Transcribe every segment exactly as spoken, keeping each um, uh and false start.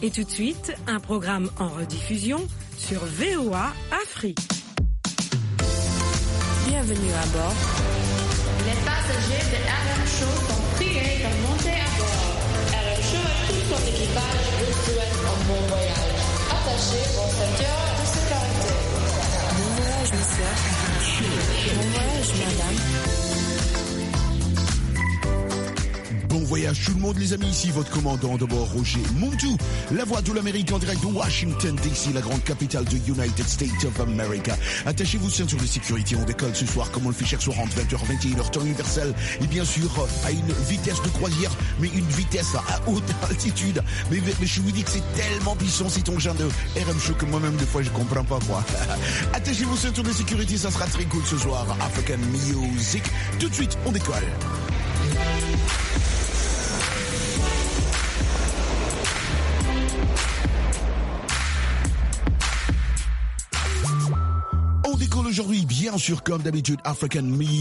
Et tout de suite, un programme en rediffusion sur V O A Afrique. Bienvenue à bord. Les passagers de R M Show sont priés de monter à bord. R M Show et tout son équipage vous souhaitent un bon voyage. Attachez vos ceintures de sécurité. Bon voyage, monsieur. Bon voyage, madame. Bon voyage tout le monde les amis, ici votre commandant de bord Roger Montou, la voix de l'Amérique en direct de Washington D C, la grande capitale de United States of America. Attachez-vous ceintures de sécurité, on décolle ce soir comme on le fait chaque soir entre vingt heures vingt et une heures temps universel et bien sûr à une vitesse de croisière, mais une vitesse à haute altitude. Mais, mais je vous dis que c'est tellement puissant cet engin de R M Show que moi-même des fois je comprends pas quoi. Attachez-vous ceintures de sécurité, ça sera très cool ce soir. African Music, tout de suite on décolle. Aujourd'hui, bien sûr, comme d'habitude, African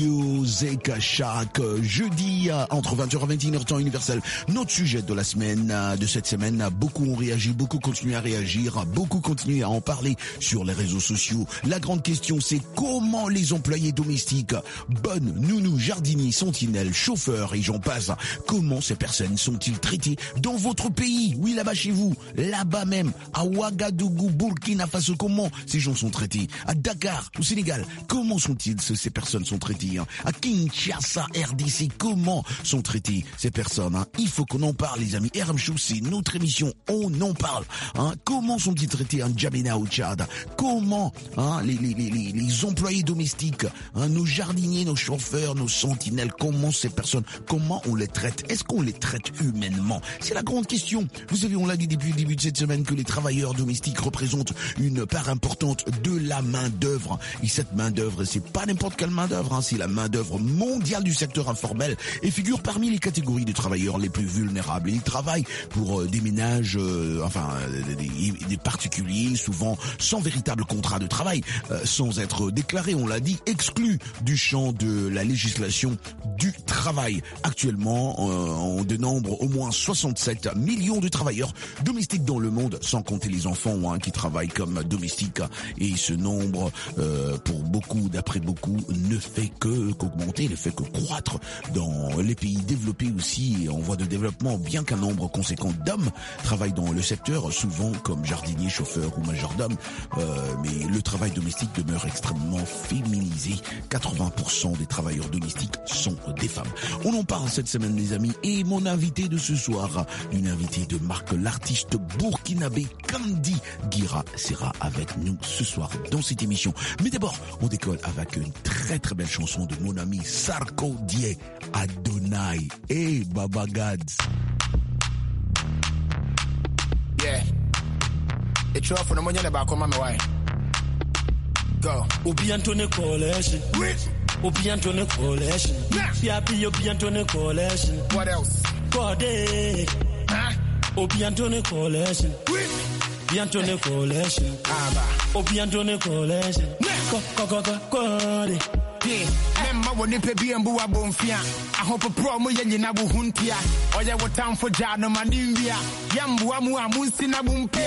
Music chaque jeudi entre vingt heures et vingt et une heures temps universel. Notre sujet de la semaine, de cette semaine, beaucoup ont réagi, beaucoup continuent à réagir, beaucoup continuent à en parler sur les réseaux sociaux. La grande question, c'est comment les employés domestiques, bonnes, nounous, jardiniers, sentinelles, chauffeurs et j'en passe, comment ces personnes sont-ils traitées dans votre pays? Oui, là-bas chez vous, là-bas même, à Ouagadougou, Burkina Faso, comment ces gens sont traités? À Dakar, au Sénégal, comment sont-ils, ces personnes sont traitées hein? À Kinshasa, R D C, comment sont traitées ces personnes hein? Il faut qu'on en parle les amis. R M Show, c'est notre émission, on en parle hein? Comment sont-ils traités en Djamena au Tchad? Comment hein, les, les, les, les employés domestiques, hein, nos jardiniers, nos chauffeurs, nos sentinelles, comment ces personnes, comment on les traite? Est-ce qu'on les traite humainement? C'est la grande question. Vous savez, on l'a dit depuis le début de cette semaine que les travailleurs domestiques représentent une part importante de la main d'œuvre. Et cette main d'œuvre, c'est pas n'importe quelle main d'œuvre, hein, c'est la main d'œuvre mondiale du secteur informel et figure parmi les catégories de travailleurs les plus vulnérables. Et ils travaillent pour euh, des ménages, euh, enfin euh, des, des particuliers, souvent sans véritable contrat de travail, euh, sans être déclarés, on l'a dit, exclus du champ de la législation du travail. Actuellement, euh, on dénombre au moins soixante-sept millions de travailleurs domestiques dans le monde, sans compter les enfants hein, qui travaillent comme domestiques. Et ce nombre Euh, pour beaucoup, d'après beaucoup, ne fait que qu'augmenter, ne fait que croître dans les pays développés aussi en voie de développement, bien qu'un nombre conséquent d'hommes travaillent dans le secteur, souvent comme jardiniers, chauffeurs ou majordomes, euh, mais le travail domestique demeure extrêmement féminisé. quatre-vingts pour cent des travailleurs domestiques sont des femmes. On en parle cette semaine les amis, et mon invité de ce soir, une invitée de marque, l'artiste burkinabé Kandi Guira sera avec nous ce soir dans cette émission. Mais d'abord, on décolle avec une très très belle chanson de mon ami Sarko Die Adonai. Hey Baba Gads. Yeah. It's off for the money about come on my way. Go. Obi Antone Coalition. Obi Antone Coalition. Yapi Obi Antone Coalition. What else? Code. Huh? Obi Antone Coalition. Obi Antone Coalition. Obi Antone Coalition. Go go go go go. Yeah, memma woni pe bi embu abonfia. Ahopo pro mo yenye na bu huntia. Oya wo time for jano manivia. Yambu amu amunsi na bumpia.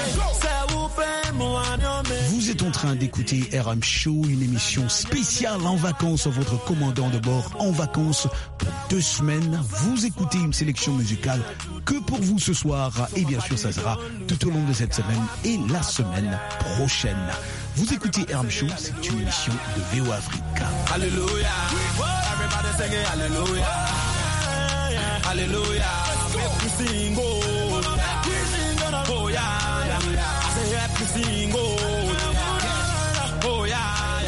Vous êtes en train d'écouter R M Show, une émission spéciale en vacances, votre commandant de bord en vacances pour deux semaines. Vous écoutez une sélection musicale que pour vous ce soir et bien sûr ça sera tout au long de cette semaine et la semaine prochaine. Vous écoutez R M Show, c'est une émission de V O A Africa. Alléluia, everybody sing it, Alléluia, Alléluia, we sing oh, we sing oh yeah, I say happy sing oh, oh yeah,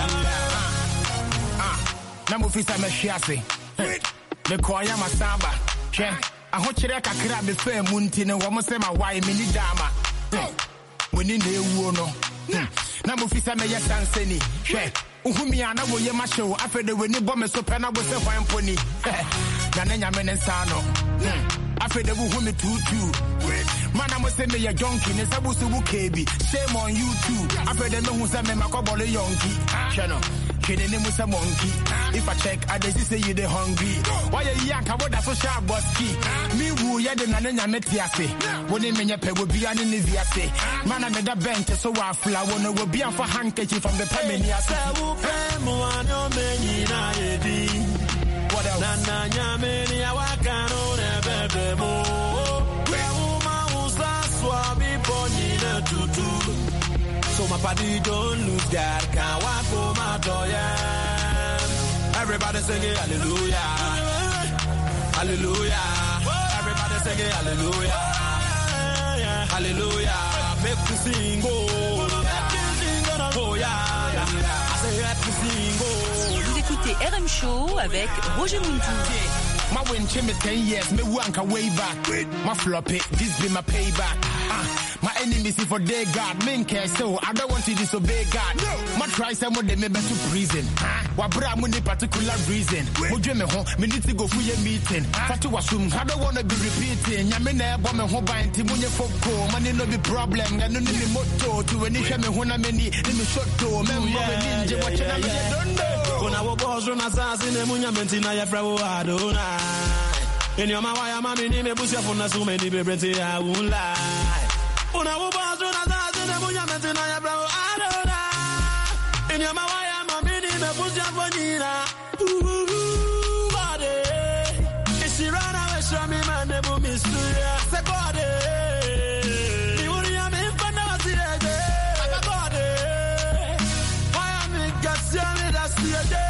ah, na mo fisa me hwiase, me koya masamba, hwe, ahokyere kakra be fa mu nti ne wo mo se ma wai me ni dama, woni na ewu no, na mo fisa me yesanseni, hwe. Uhumia na wo ye ma show afede we ni bombe so pena go se hwan poni na na nya me nsa no afede wo humi tutu mana mo se me ye jonki ne sabu su bu kebi shame on you too afede me hu se me makobole yonki hwe no kidding him with a monkey. If I check, I just say you the hungry. Why you yank about that so sharp bossy? Me woo ya the nana metiase. When they mean your pay will be an inviase. Man, I made a bench so I flower no will be for handkerchief from the Pamania. What else? Nana Yamini, I can't own a baby more. So my party don't lose God, can't walk on my door, yeah. Everybody singing hallelujah, hallelujah. Everybody singing hallelujah, hallelujah. Make me sing, oh, oh yeah. I say let me sing, oh. Vous écoutez R M Show avec Roger Muntou. My win chimney ten years, me wank way back. My floppy, this be my payback. Ah, my enemies see for their God, men care so I don't want to disobey God. No. My try some of them maybe to prison. Ah, what bra money particular reason? Mo dream me home, me need to go for your meeting. Fatu wasum, I don't wanna be repeating. Ya me na bo me ho ban ti munye foko, money no be problem. Ya no need me motto to any shame me ho na me ni, me shot to me mo me ninja watch na me don't know. When I was born on assassin e munya mentina ya fra wo adona. In your mawaya mami ni me busya funa so many be brete I won't lie. Una wo boss una zazi ne munya mentina ya bravo adora. In your mawaya mami ni me busya fonira. Body. If she run away show me man ne bu misuya. Se body. Ni uri ya me fana wasirege. Aka body. Why am I gasya me da siege.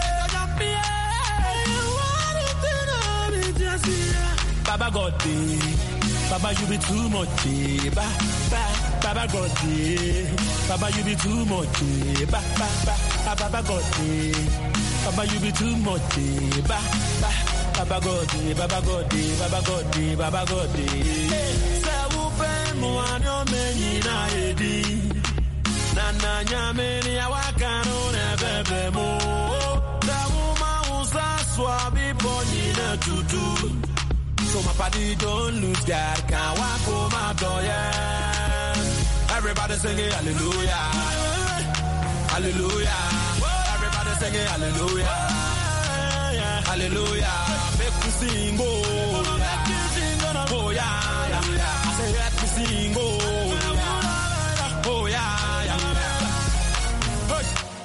Baba God, Baba you be too much, ba ba. Baba God, Baba you be too much, ba ba ba. Baba God, Baba you be too much, ba ba. Baba God, Baba God, Baba God, Baba God. Say who pay mo anyo meni na edi. Na na nyameni awakano ne bebe mo. Say who ma usa swabi boni na tutu. So my party don't lose God, can't walk on my door, yeah. Everybody singing hallelujah, hallelujah. Everybody singing hallelujah, hallelujah. Make me sing, oh, yeah. Oh yeah, yeah. I say let me sing, oh, yeah. Oh yeah, yeah. Hey.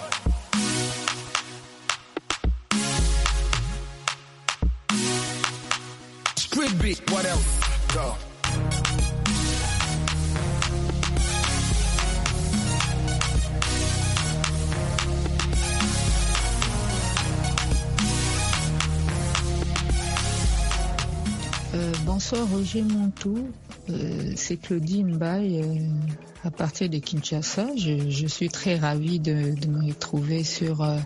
Street beat, what else? Go. Euh, bonsoir Roger Muntou, euh, c'est Claudie Mbaye euh, à partir de Kinshasa. Je, je suis très ravie de, de me retrouver sur euh,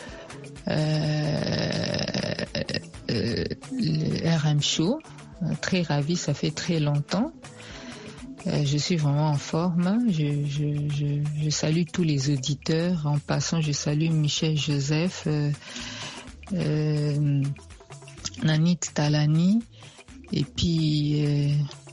euh, euh, le R M Show. Euh, très ravie, ça fait très longtemps. Euh, je suis vraiment en forme. Je, je, je, je salue tous les auditeurs. En passant, je salue Michel Joseph, euh, euh, Nanit Talani, et puis euh,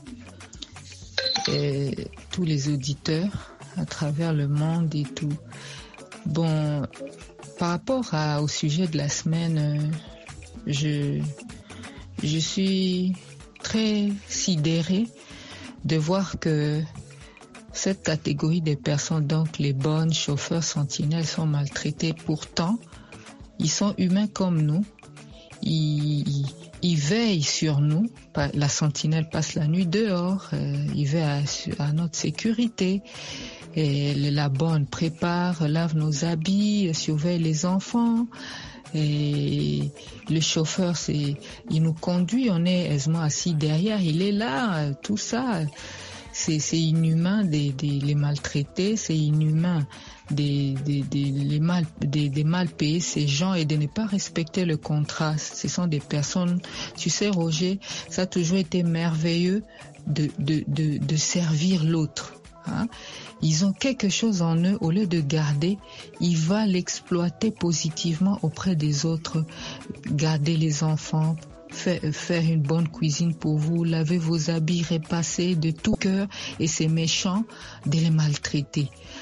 euh, tous les auditeurs à travers le monde et tout. Bon, par rapport à, au sujet de la semaine, euh, je, je suis très sidérée de voir que cette catégorie de personnes, donc les bonnes chauffeurs sentinelles, sont maltraités. Pourtant, ils sont humains comme nous. Ils, ils, ils veillent sur nous. La sentinelle passe la nuit dehors. Euh, ils veillent à, à notre sécurité. Et la bonne prépare, lave nos habits, surveille les enfants. Et le chauffeur, c'est, il nous conduit, on est aisément assis derrière, il est là, tout ça. C'est, c'est inhumain de, de les maltraiter, c'est inhumain de, de, de, les mal, de, de mal payer ces gens et de ne pas respecter le contrat. Ce sont des personnes, tu sais Roger, ça a toujours été merveilleux de, de, de, de servir l'autre. Hein? Ils ont quelque chose en eux, au lieu de garder, ils vont l'exploiter positivement auprès des autres. Garder les enfants, faire, faire une bonne cuisine pour vous, laver vos habits, repasser de tout cœur, et c'est méchant de les maltraiter.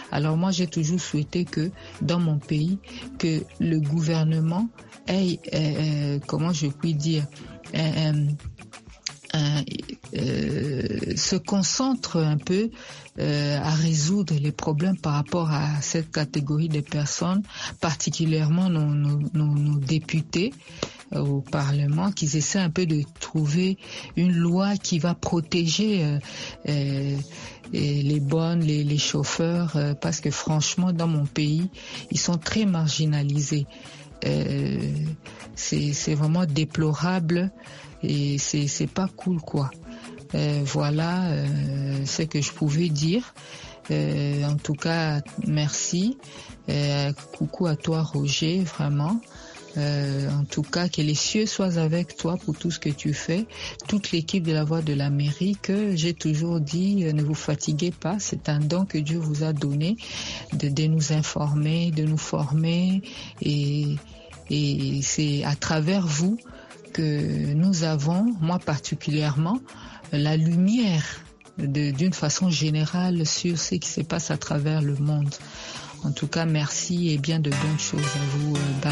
Alors moi, j'ai toujours souhaité que dans mon pays, que le gouvernement ait, euh, comment je puis dire, euh, euh, euh, se concentre un peu euh, à résoudre les problèmes par rapport à cette catégorie de personnes, particulièrement nos, nos, nos, nos députés euh, au Parlement, qu'ils essaient un peu de trouver une loi qui va protéger euh, euh, les bonnes, les, les chauffeurs, euh, parce que franchement, dans mon pays, ils sont très marginalisés. Euh, c'est, c'est vraiment déplorable et c'est, c'est pas cool, quoi. Euh, voilà euh, ce que je pouvais dire. Euh, en tout cas, merci. Euh, coucou à toi, Roger, vraiment. Euh, en tout cas, que les cieux soient avec toi pour tout ce que tu fais. Toute l'équipe de la Voix de l'Amérique, j'ai toujours dit, euh, ne vous fatiguez pas. C'est un don que Dieu vous a donné de, de nous informer, de nous former. Et, et c'est à travers vous que nous avons, moi particulièrement, la lumière de, d'une façon générale sur ce qui se passe à travers le monde. En tout cas, merci et bien de bonnes choses à vous. Bye.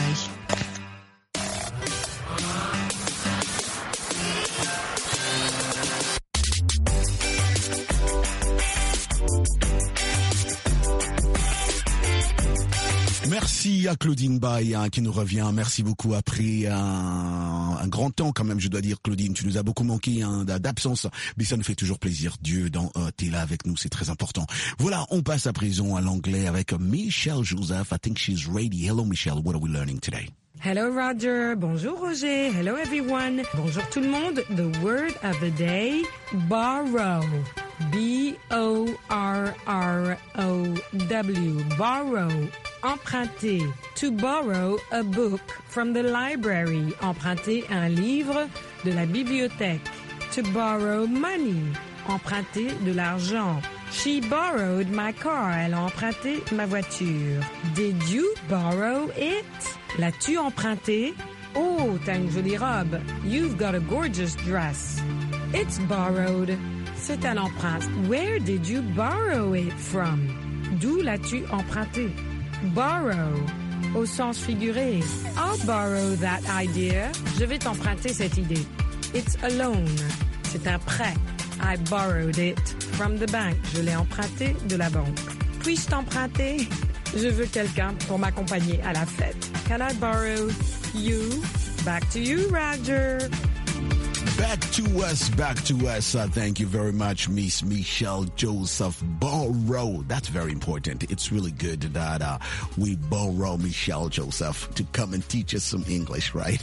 Merci à Claudine Bay hein, qui nous revient. Merci beaucoup après un, un grand temps quand même, je dois dire, Claudine. Tu nous as beaucoup manqué hein, d'absence, mais ça nous fait toujours plaisir. Dieu, dans, euh, t'es là avec nous, c'est très important. Voilà, on passe à présent à l'anglais avec Michelle Joseph. I think she's ready. Hello Michelle, what are we learning today? Hello Roger, bonjour Roger, hello everyone. Bonjour tout le monde. The word of the day, borrow. B O R R O W, borrow, emprunter. To borrow a book from the library, emprunter un livre de la bibliothèque. To borrow money, emprunter de l'argent. She borrowed my car, elle a emprunté ma voiture. Did you borrow it? L'as-tu emprunté? Oh, t'as une jolie robe. You've got a gorgeous dress. It's borrowed. C'est un emprunt. Where did you borrow it from? D'où l'as-tu emprunté? Borrow, au sens figuré. I'll borrow that idea. Je vais t'emprunter cette idée. It's a loan. C'est un prêt. I borrowed it from the bank. Je l'ai emprunté de la banque. Puis-je t'emprunter? Je veux quelqu'un pour m'accompagner à la fête. Can I borrow you? Back to you, Roger. Back to us, back to us. Uh, thank you very much, Miss Michelle Joseph. Borrow. That's very important. It's really good that uh, we borrow Michelle Joseph to come and teach us some English, right?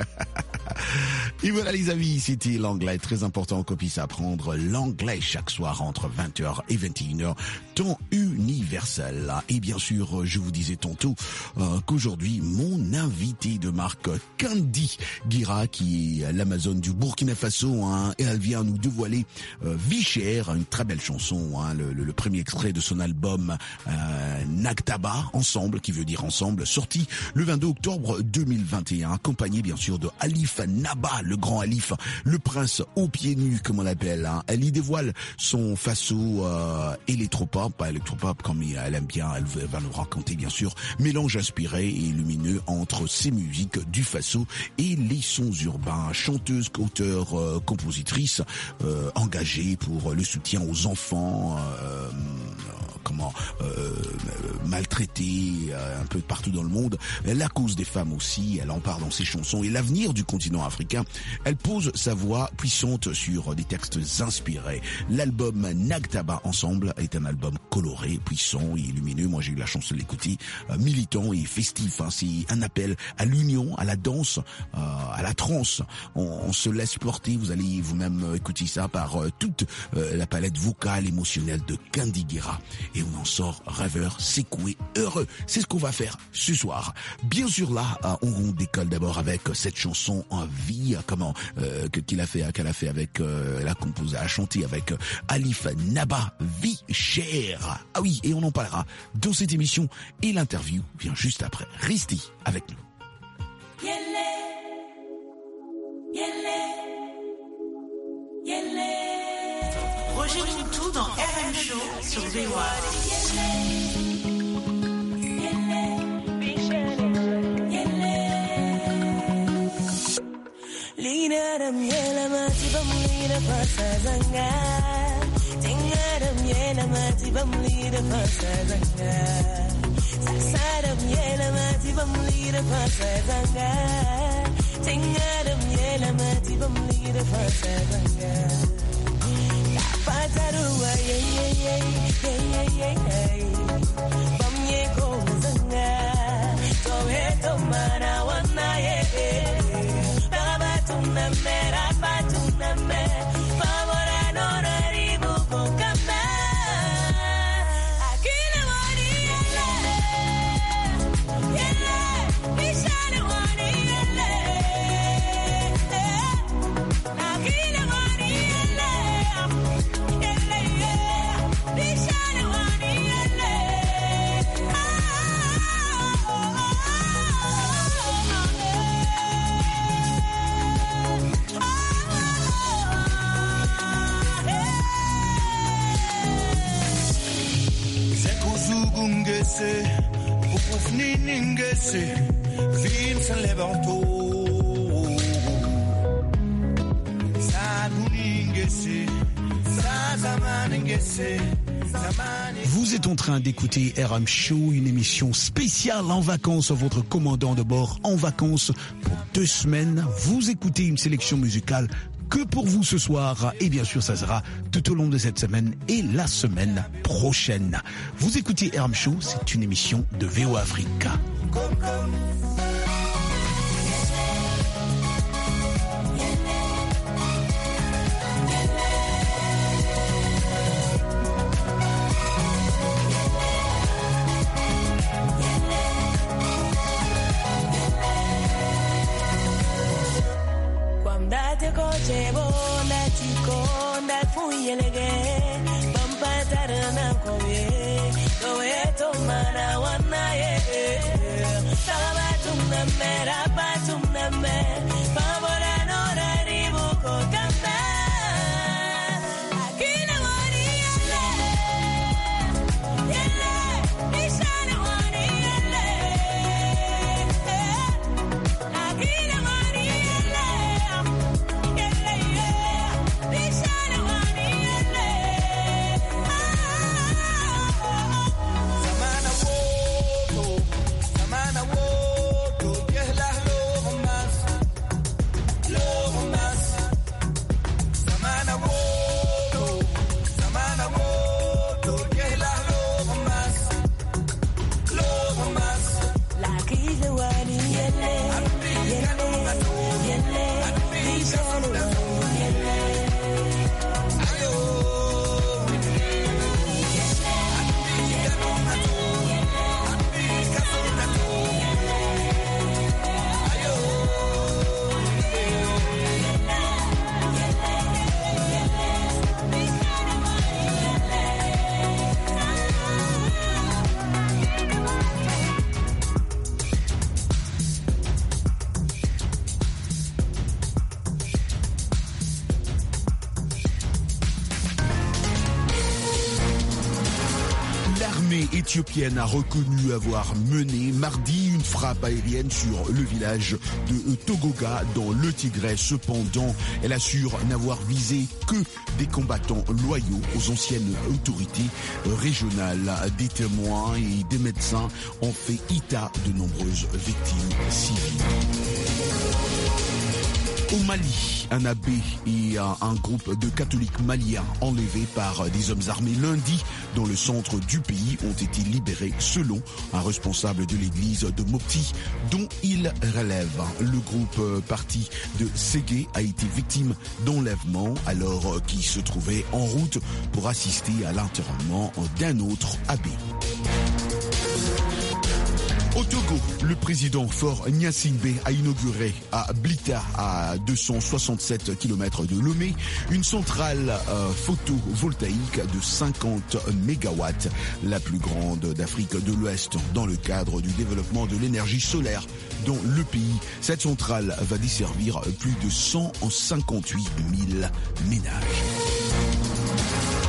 Et voilà les amis, c'était l'anglais, très important qu'on puisse apprendre l'anglais chaque soir entre vingt heures et vingt et une heures, temps universel. Et bien sûr, je vous disais tantôt euh, qu'aujourd'hui, mon invité de marque, Kandi Guira, qui est l'Amazone du Burkina Faso, hein, et elle vient nous dévoiler euh, Vie chère, une très belle chanson, hein, le, le, le premier extrait de son album euh, Nagtaba, Ensemble, qui veut dire ensemble, sorti le vingt-deux octobre deux mille vingt et un, accompagné bien sûr de Alif Naba, le grand Alif, le prince aux pieds nus comme on l'appelle. Hein. Elle y dévoile son faso euh, électropop, pas électropop comme elle aime bien, elle va nous raconter bien sûr, mélange inspiré et lumineux entre ses musiques du faso et les sons urbains. Chanteuse, auteure, euh, compositrice, euh, engagée pour le soutien aux enfants, euh, comment euh, maltraités euh, un peu partout dans le monde, la cause des femmes aussi, elle en parle dans ses chansons et l'avenir du continent africain. Elle pose sa voix puissante sur des textes inspirés. L'album Nagtaba Ensemble est un album coloré, puissant et lumineux. Moi j'ai eu la chance de l'écouter, euh, militant et festif. Hein. C'est un appel à l'union, à la danse, euh, à la trance. On, on se laisse porter, vous allez vous-même écouter ça par euh, toute euh, la palette vocale, émotionnelle de Kandi Guira. Et on en sort rêveur, secoué, heureux. C'est ce qu'on va faire ce soir. Bien sûr là, on décolle d'abord avec cette chanson en vie, comment euh, qu'il a fait, qu'elle a fait avec, euh, la composée, a chanté avec euh, Alif Naba, Vie chère. Ah oui, et on en parlera dans cette émission et l'interview vient juste après. Restez avec nous. Roger Moutou dans R M Show sur V O A. Linaram yela mati bam lina pasa zanga. Tingaram yela mati bam lina pasa zanga. Sasaram yela mati bam lina pasa zanga. Tingaram yela mati bam lina pasa zanga. Patarua ye ye ye ye ye ye. Bam ye ko zanga. To he to mana wana ye. Vous êtes en train d'écouter R M Show, une émission spéciale en vacances, votre commandant de bord en vacances pour deux semaines. Vous écoutez une sélection musicale que pour vous ce soir, et bien sûr ça sera tout au long de cette semaine et la semaine prochaine. Vous écoutez R M Show, c'est une émission de V O A Africa. Éthiopienne a reconnu avoir mené mardi une frappe aérienne sur le village de Togoga dans le Tigray. Cependant, elle assure n'avoir visé que des combattants loyaux aux anciennes autorités régionales. Des témoins et des médecins ont fait état de nombreuses victimes civiles. Au Mali, un abbé et un, un groupe de catholiques maliens enlevés par des hommes armés lundi dans le centre du pays ont été libérés selon un responsable de l'église de Mopti dont il relève. Le groupe parti de Ségué a été victime d'enlèvement alors qu'il se trouvait en route pour assister à l'enterrement d'un autre abbé. Au Togo, le président Faure Gnassingbé a inauguré à Blita, à deux cent soixante-sept kilomètres de Lomé, une centrale euh, photovoltaïque de cinquante mégawatts, la plus grande d'Afrique de l'Ouest, dans le cadre du développement de l'énergie solaire dans le pays. Cette centrale va desservir plus de cent cinquante-huit mille ménages.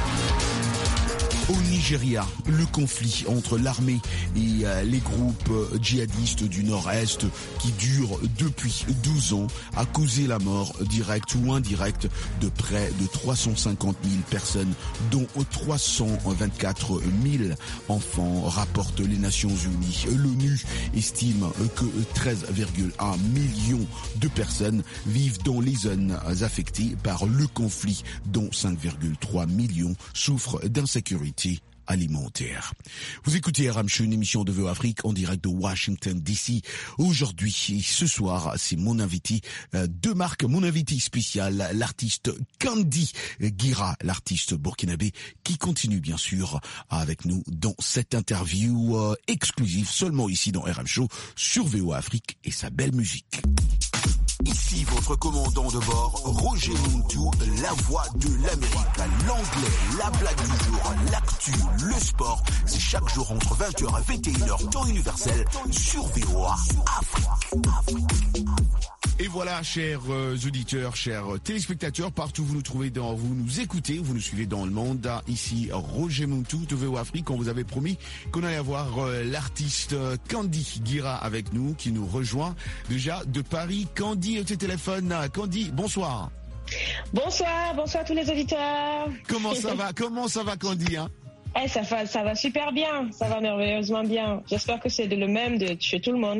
Au Nigeria, le conflit entre l'armée et euh, les groupes euh, djihadistes du Nord-Est qui dure depuis douze ans a causé la mort directe ou indirecte de près de trois cent cinquante mille personnes, dont trois cent vingt-quatre mille enfants, rapportent les Nations Unies. L'ONU estime que treize virgule un millions de personnes vivent dans les zones affectées par le conflit, dont cinq virgule trois millions souffrent d'insécurité alimentaire. Vous écoutez R M Show, une émission de V O Afrique en direct de Washington D C. Aujourd'hui, ce soir, c'est mon invité euh, de marque, mon invité spécial, l'artiste Kandi Guira, l'artiste burkinabé, qui continue bien sûr avec nous dans cette interview euh, exclusive seulement ici dans R M Show sur V O Afrique et sa belle musique. Ici votre commandant de bord, Roger Muntu, la voix de l'Amérique, l'anglais, la blague du jour, l'actu, le sport. C'est chaque jour entre vingt heures et vingt et une heures, temps universel, sur V O A Afrique. Et voilà, chers euh, auditeurs, chers téléspectateurs, partout où vous nous trouvez, dans, vous nous écoutez, vous nous suivez dans le monde. Ici, Roger Muntu de V O Afrique. On vous avait promis qu'on allait avoir euh, l'artiste euh, Kandi Guira avec nous, qui nous rejoint déjà de Paris. Kandi au téléphone. Kandi, bonsoir. Bonsoir, bonsoir à tous les auditeurs. Comment ça va? Comment ça va, Kandi, hein? Eh, ça va, ça va super bien, ça va merveilleusement bien. J'espère que c'est de le même de chez tout le monde.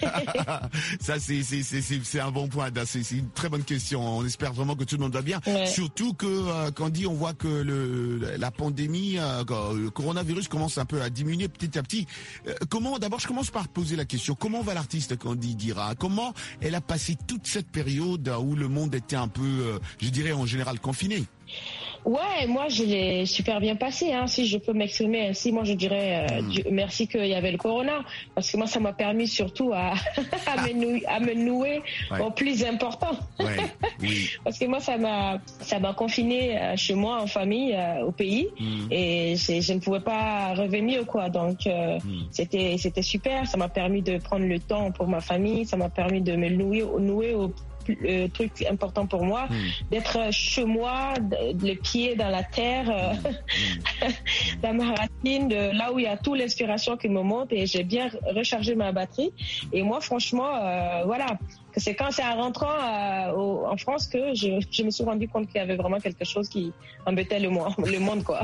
Ça, c'est, c'est, c'est, c'est, c'est un bon point. C'est, c'est une très bonne question. On espère vraiment que tout le monde va bien. Ouais. Surtout que, euh, quand dit, on voit que le, la pandémie, euh, le coronavirus commence un peu à diminuer petit à petit. Euh, comment, d'abord, je commence par poser la question. Comment va l'artiste Kandi Guira? Comment elle a passé toute cette période où le monde était un peu, euh, je dirais, en général confiné? Ouais, moi je l'ai super bien passé, hein, si je peux m'exprimer ainsi. Moi je dirais euh, mm. Dieu, merci qu'il y avait le corona, parce que moi ça m'a permis surtout à, à, me, nouer, à me nouer ouais. au plus important. Ouais. Oui. Parce que moi ça m'a ça m'a confiné euh, chez moi en famille euh, au pays mm. et je ne pouvais pas revenir quoi. Donc euh, mm. c'était c'était super. Ça m'a permis de prendre le temps pour ma famille. Ça m'a permis de me nouer nouer au le truc important pour moi, mmh. d'être chez moi, les pieds dans la terre, mmh. dans ma racine, de là où il y a toute l'inspiration qui me monte, et j'ai bien rechargé ma batterie. Et moi, franchement, euh, voilà, c'est quand c'est en rentrant euh, au, en France que je, je me suis rendu compte qu'il y avait vraiment quelque chose qui embêtait le monde, le monde quoi.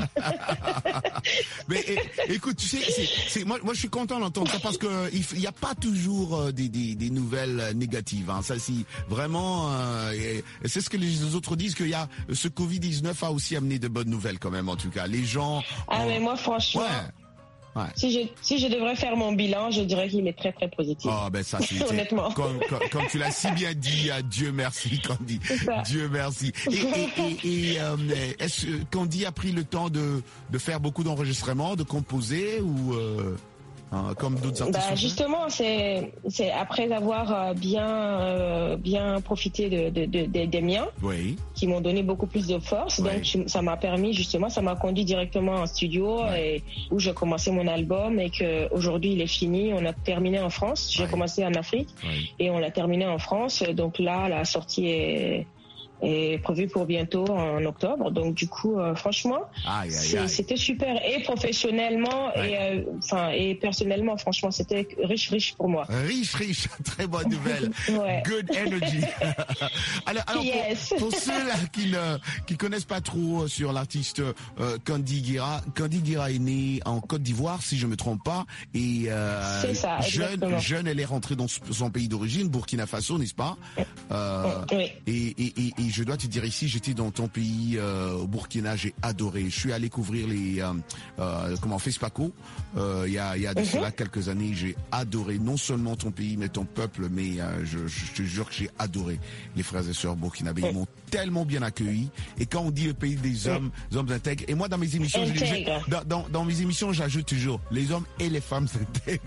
Mais é, écoute, tu sais, c'est, c'est, moi, moi je suis content d'entendre ça parce que il n'y a pas toujours euh, des, des, des nouvelles négatives. Hein. Ça, c'est vraiment, euh, et, et c'est ce que les autres disent, qu'il y a ce covid dix-neuf a aussi amené de bonnes nouvelles quand même. En tout cas, les gens. Ah ont... mais moi franchement. Ouais. Ouais. Si je si je devrais faire mon bilan, je dirais qu'il est très très positif. Oh ben ça c'est honnêtement. Comme, comme, comme tu l'as si bien dit, Dieu merci Kandi. Dieu merci. Et, et, et, et euh, est-ce que Kandi a pris le temps de de faire beaucoup d'enregistrements, de composer ou euh... Hein, comme d'autres artistes? Bah justement, c'est c'est après avoir euh, bien euh, bien profité de, de, de, de des miens, oui. qui m'ont donné beaucoup plus de force. Oui. Donc ça m'a permis justement, ça m'a conduit directement en studio oui. et où j'ai commencé mon album et que aujourd'hui il est fini. On a terminé en France. J'ai oui. commencé en Afrique oui. et on l'a terminé en France. Donc là, la sortie est est prévu pour bientôt en octobre. Donc du coup, euh, franchement, aïe, aïe, aïe. c'était super et professionnellement ouais. et enfin euh, et personnellement, franchement, c'était riche, riche pour moi. Riche, riche, très bonne nouvelle. ouais. Good energy. alors, alors yes. pour, pour ceux là qui ne qui connaissent pas trop sur l'artiste euh, Kandi Guira, Kandi Guira est née en Côte d'Ivoire, si je me trompe pas, et euh, C'est ça, jeune, jeune, elle est rentrée dans son pays d'origine, Burkina Faso, n'est-ce pas? euh, oui. Et, et, et, et je dois te dire ici, j'étais dans ton pays, euh, au Burkina, j'ai adoré. Je suis allé couvrir les, euh, euh, comment, FESPACO, euh, il y a, il y a de mm-hmm. cela quelques années. J'ai adoré non seulement ton pays, mais ton peuple, mais euh, je, je te jure que j'ai adoré les frères et sœurs burkinabés. Ils m'ont tellement bien accueilli. Et quand on dit le pays des hommes, des hommes intègres, et moi dans mes émissions, je, je, dans, dans, dans mes émissions, j'ajoute toujours les hommes et les femmes intègres.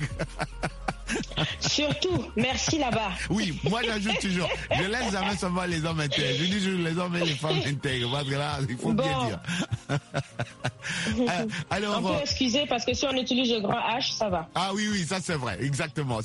Surtout, merci là-bas. Oui, moi j'ajoute toujours. Je laisse jamais seulement les hommes intègres. Je dis toujours les hommes et les femmes intègres. Parce que là, il faut bon. bien dire. Euh, alors, on peut excuser parce que si on utilise le grand H, ça va. Ah oui, oui, ça c'est vrai, exactement.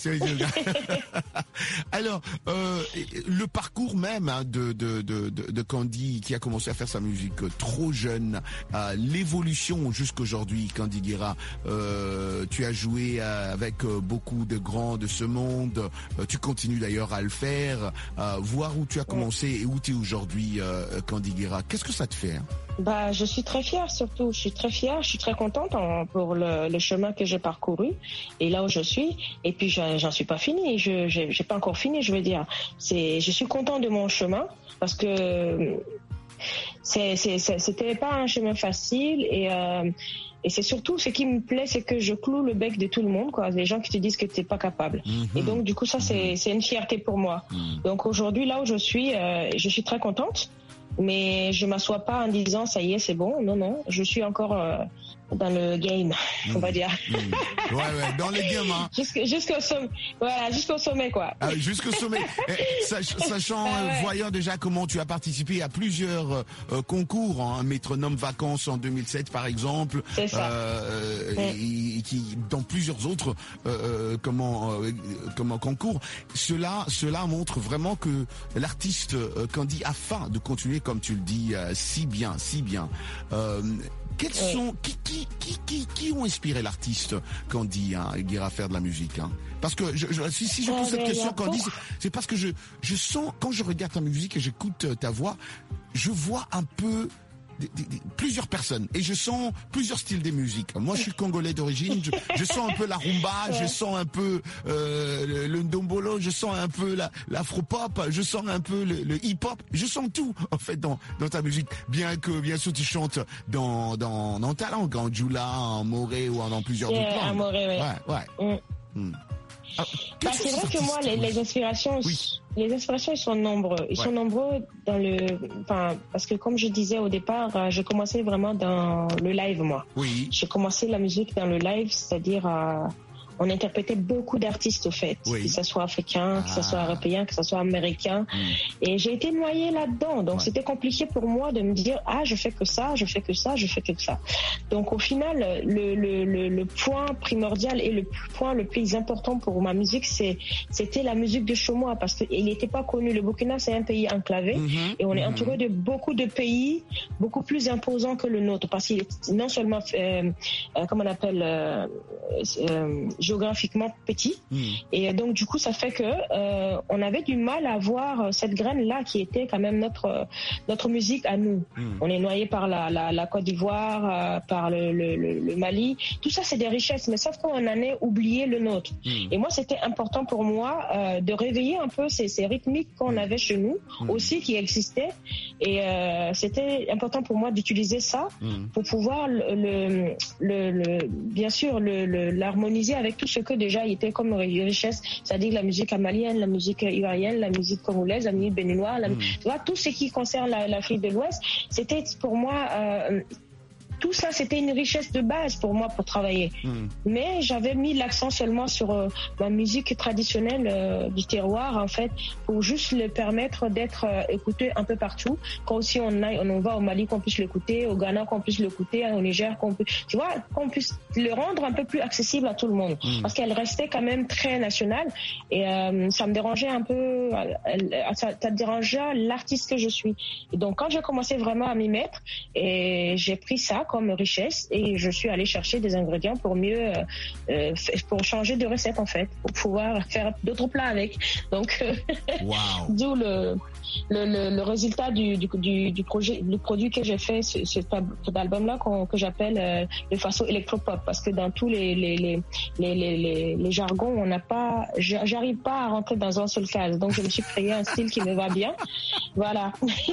Alors, euh, le parcours même hein, de, de, de, de Kandi qui a commencé à faire sa musique trop jeune, euh, l'évolution jusqu'aujourd'hui, Kandi Guira, euh, tu as joué euh, avec euh, beaucoup de grands de ce monde, euh, tu continues d'ailleurs à le faire, euh, voir où tu as commencé et où tu es aujourd'hui, euh, Kandi Guira, qu'est-ce que ça te fait hein? Bah, je suis très fière surtout. Je suis très fière. Je suis très contente hein, pour le, le chemin que j'ai parcouru et là où je suis. Et puis, j'en, j'en suis pas fini. Je, j'ai, j'ai pas encore fini. Je veux dire, c'est, je suis contente de mon chemin parce que c'est, c'est, c'est c'était pas un chemin facile et. Euh, Et c'est surtout ce qui me plaît, c'est que je cloue le bec de tout le monde, quoi. Les gens qui te disent que t'es pas capable. Mm-hmm. Et donc du coup ça c'est, c'est une fierté pour moi. Mm. Donc aujourd'hui là où je suis, euh, je suis très contente, mais je m'assois pas en disant ça y est c'est bon. Non non, je suis encore euh, dans le game, on va dire. Mmh. Ouais, ouais, dans le game, hein. Jusque, jusqu'au sommet, voilà, jusqu'au sommet, quoi. Ah, jusqu'au sommet. Sach, sachant, ah, ouais. voyant déjà comment tu as participé à plusieurs euh, concours, hein, Métronome Vacances en deux mille sept, par exemple. C'est ça. Euh, mmh. et, et qui, dans plusieurs autres, euh, comment, euh, comment concours. Cela, cela montre vraiment que l'artiste euh, Kandi a faim de continuer, comme tu le dis, euh, si bien, si bien. Euh, Quels oui. sont qui qui qui qui qui ont inspiré l'artiste Kandi hein, Guira à faire de la musique hein? Parce que je, je, si si je pose cette question Kandi, c'est, c'est parce que je je sens quand je regarde ta musique et j'écoute ta voix, je vois un peu Des, des, des, plusieurs personnes et je sens plusieurs styles de musique. Moi, je suis congolais d'origine. Je, je sens un peu la rumba, ouais. je sens un peu euh, le, le ndombolo, je sens un peu la l'afro-pop, je sens un peu le, le hip-hop. Je sens tout en fait dans dans ta musique. Bien que bien sûr tu chantes dans dans dans ta langue, en djoula, en moré ou en, en plusieurs yeah, autres langues. En moré, oui. Ouais, ouais. Mm. Mm. Ah, bah, c'est vrai que moi, les, les inspirations, oui. les inspirations, ils sont nombreux. Ils ouais. sont nombreux dans le, enfin, parce que comme je disais au départ, j'ai commencé vraiment dans le live, moi. Oui. J'ai commencé la musique dans le live, c'est-à-dire à, on interprétait beaucoup d'artistes au fait, oui. que ce soit africain, ah. que ce soit européen, que ce soit américain. Mm. Et j'ai été noyée là-dedans. Donc ouais. c'était compliqué pour moi de me dire ah je fais que ça, je fais que ça, je fais que ça. Donc au final, le, le, le, le point primordial et le point le plus important pour ma musique, c'est, c'était la musique de chez moi parce qu'il n'était pas connu. Le Burkina, c'est un pays enclavé mm-hmm. et on est entouré de beaucoup de pays beaucoup plus imposants que le nôtre parce qu'il est non seulement, euh, euh, comment on appelle, euh, euh, géographiquement petit mmh. et donc du coup ça fait que euh, on avait du mal à voir cette graine là qui était quand même notre notre musique à nous. Mmh. On est noyé par la, la, la Côte d'Ivoire, euh, par le, le, le Mali, tout ça c'est des richesses mais sauf qu'on en a oublié le nôtre. Mmh. Et moi c'était important pour moi euh, de réveiller un peu ces, ces rythmiques qu'on mmh. avait chez nous mmh. aussi qui existaient et euh, c'était important pour moi d'utiliser ça mmh. pour pouvoir le, le, le, le bien sûr le, le, l'harmoniser avec tout ce que déjà était comme richesse, c'est-à-dire la musique malienne, la musique ivoirienne, la musique congolaise, la musique béninoise, la, mmh. tu vois, tout ce qui concerne la, l'Afrique de l'Ouest, c'était pour moi euh, tout ça, c'était une richesse de base pour moi pour travailler. Mmh. Mais j'avais mis l'accent seulement sur euh, ma musique traditionnelle euh, du terroir, en fait, pour juste le permettre d'être euh, écouté un peu partout. Quand aussi on, a, on va au Mali, qu'on puisse l'écouter, au Ghana, qu'on puisse l'écouter, au Niger, qu'on puisse, tu vois, qu'on puisse le rendre un peu plus accessible à tout le monde. Mmh. Parce qu'elle restait quand même très nationale et euh, ça me dérangeait un peu, euh, ça, ça dérangeait l'artiste que je suis. Et donc quand j'ai commencé vraiment à m'y mettre, et j'ai pris ça comme richesse et je suis allée chercher des ingrédients pour mieux euh, pour changer de recette en fait, pour pouvoir faire d'autres plats avec. Donc wow. D'où le le, le le résultat du du du, du projet du produit que j'ai fait, ce, cet album là que j'appelle euh, le façon électropop parce que dans tous les les les les les, les, les jargons on n'a pas j'arrive pas à rentrer dans un seul case, donc je me suis créé un style qui me va bien. Voilà.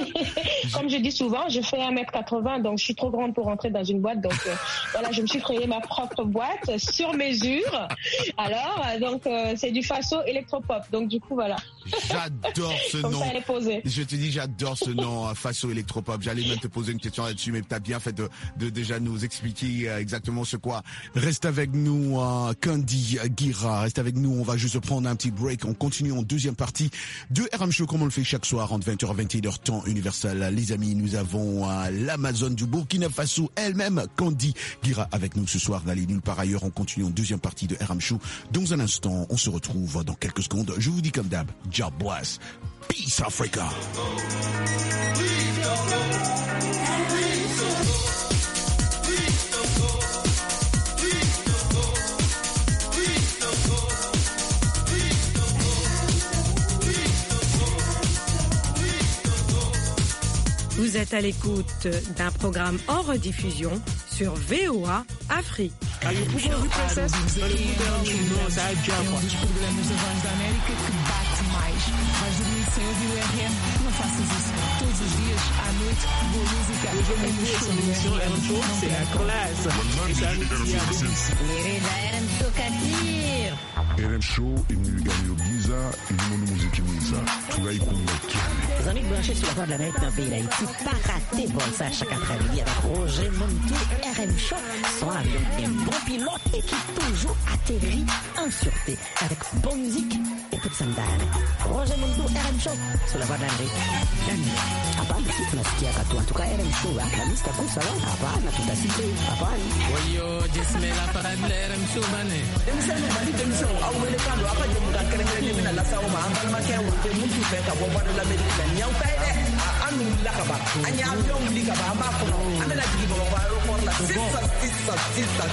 Comme je dis souvent, je fais un mètre quatre-vingts donc je suis trop grande pour rentrer dans une boîte, donc euh, voilà, je me suis créé ma propre boîte sur mesure. Alors donc euh, c'est du faso électropop, donc du coup voilà. J'adore ce Comme nom. Ça, elle est posée. Je te dis, j'adore ce nom, faso électropop. J'allais même te poser une question là-dessus, mais t'as bien fait de, de déjà nous expliquer euh, exactement ce quoi. Reste avec nous, euh, Kandi Guira. Reste avec nous. On va juste prendre un petit break. On continue en deuxième partie de R M Show, comme on le fait chaque soir entre vingt heures et vingt et une heures temps universel. Les amis, nous avons euh, l'Amazone du Burkina Faso elle-même, Candy Guira, avec nous ce soir. N'allez nulle part ailleurs. On continue en deuxième partie de R M Show. Dans un instant, on se retrouve dans quelques secondes. Je vous dis comme d'hab, God bless. Peace Africa. Vous êtes à l'écoute d'un programme en rediffusion sur V O A Afrique. R M Show imiliganiro byiza irimo n'umuziki mwiza turayikunda. Les amis branchés sur la voie de l'Amérique dans le pays d'Haïti, pas raté bon ça chaque après-midi avec Roger Muntu. R M Show, son avion est bon pilote et qui toujours atterrit en sûreté avec bonne musique et toute sa medale. Roger Muntu, R M Show, sur la voie de l'Amérique. Hapana, si tunasikia katu. En tout cas, R M Show, Alhamisi takusa leo. Hapana, tutasikia. Hapana. Wayo, jesmela paradle R M Show bane. Demisema mali demisema au wele kando hapa je muda kelengele ni mina la sawa ambal ma ke wote muntu fe ka bo wadu la medika nyaw tay de anu la ka ba anya avion li ka ba ma ko ana la digi bo ba ro por la sisa sisa sisa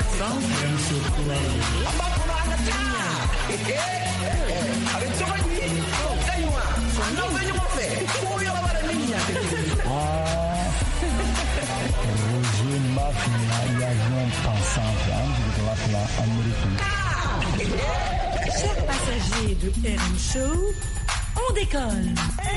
aba ko ana tinya eh eh avec toi ni kaywa no venyo mo fe ko yo ba la niña ah Roger Mafia l'avion pensant de la place américaine. Chers passagers de R M Show, on décolle.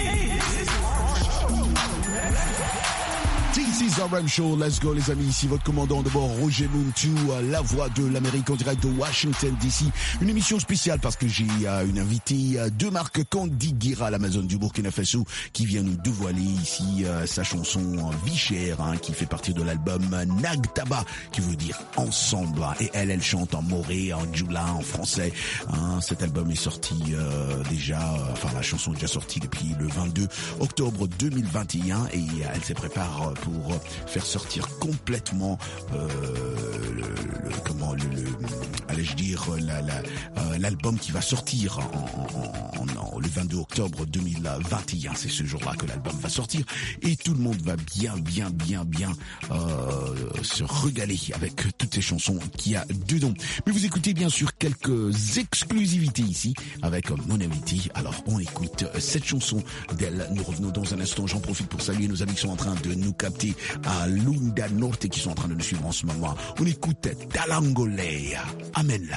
This is R M Show, let's go les amis, ici votre commandant de bord Roger Muntu, la voix de l'Amérique en direct de Washington D C. Une émission spéciale parce que j'ai euh, une invitée euh, de marque Candy Guira, l'Amazone du Burkina Faso, qui vient nous dévoiler ici euh, sa chanson euh, Vie chère, hein, qui fait partie de l'album Nagtaba, qui veut dire ensemble. Et elle, elle chante en moré, en djoula, en français. Hein. Cet album est sorti euh, déjà, euh, enfin la chanson est déjà sortie depuis le vingt-deux octobre deux mille vingt et un et euh, elle se prépare euh, pour faire sortir complètement euh, le, le, comment le, le allais-je dire la, la, euh, l'album qui va sortir en, en, en, en, le vingt-deux octobre deux mille vingt et un. C'est ce jour-là que l'album va sortir et tout le monde va bien bien bien bien euh, se régaler avec toutes ces chansons qu'il y a dedans. Mais vous écoutez bien sûr quelques exclusivités ici avec mon invité. Alors on écoute cette chanson d'elle. Nous revenons dans un instant. J'en profite pour saluer nos amis qui sont en train de nous capter à Lunda Norte et qui sont en train de nous suivre en ce moment. On écoute Talangolea. Amen-la.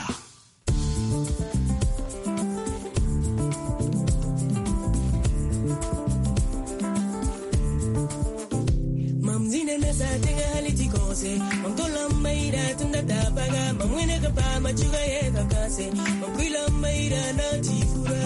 Mamzine na sa tenga haliti kose Mamtola maida tunda tapaga Mamwene kapa machuga ye kakase Mamkwila maida na tifura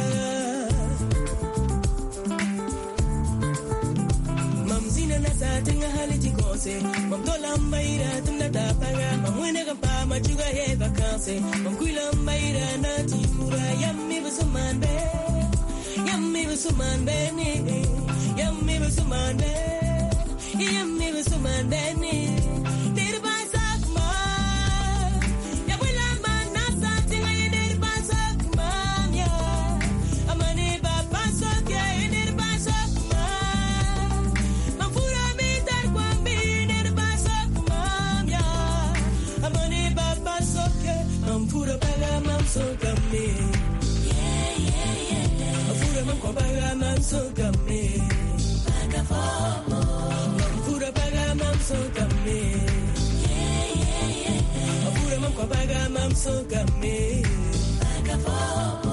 Mamzine na sa tenga haliti kose Mamtola maida tunda tapaga Mamwene kapa machuga ye kakase Mamkwila maida na tifura Yammi basuman be Yammi basuman be ni Yammi basuman be Yammi basuman be ni Dirba sakma Ya wila mana sa tinga ye dirba sakma ya Amane baba sokya ye dirba sakma Mafura mi dar kwambi dirba sakma ya Amane baba sokya Mafura baga mam sokame Yeah yeah yeah Mafura mam kwa baga mam sokame Baga fomo So kame, yeah yeah yeah. Apura mam kwa baga mam so kame, baga fomo.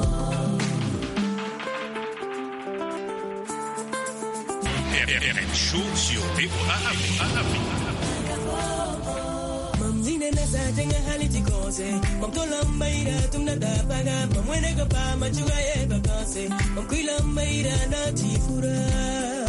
R M Show sur V O A Afrique. Mamzine na sa tenga haliti kose, mam tola maida tumna da baga, mam wene kapa machuga ye bakase, mam kuila maida na tifura.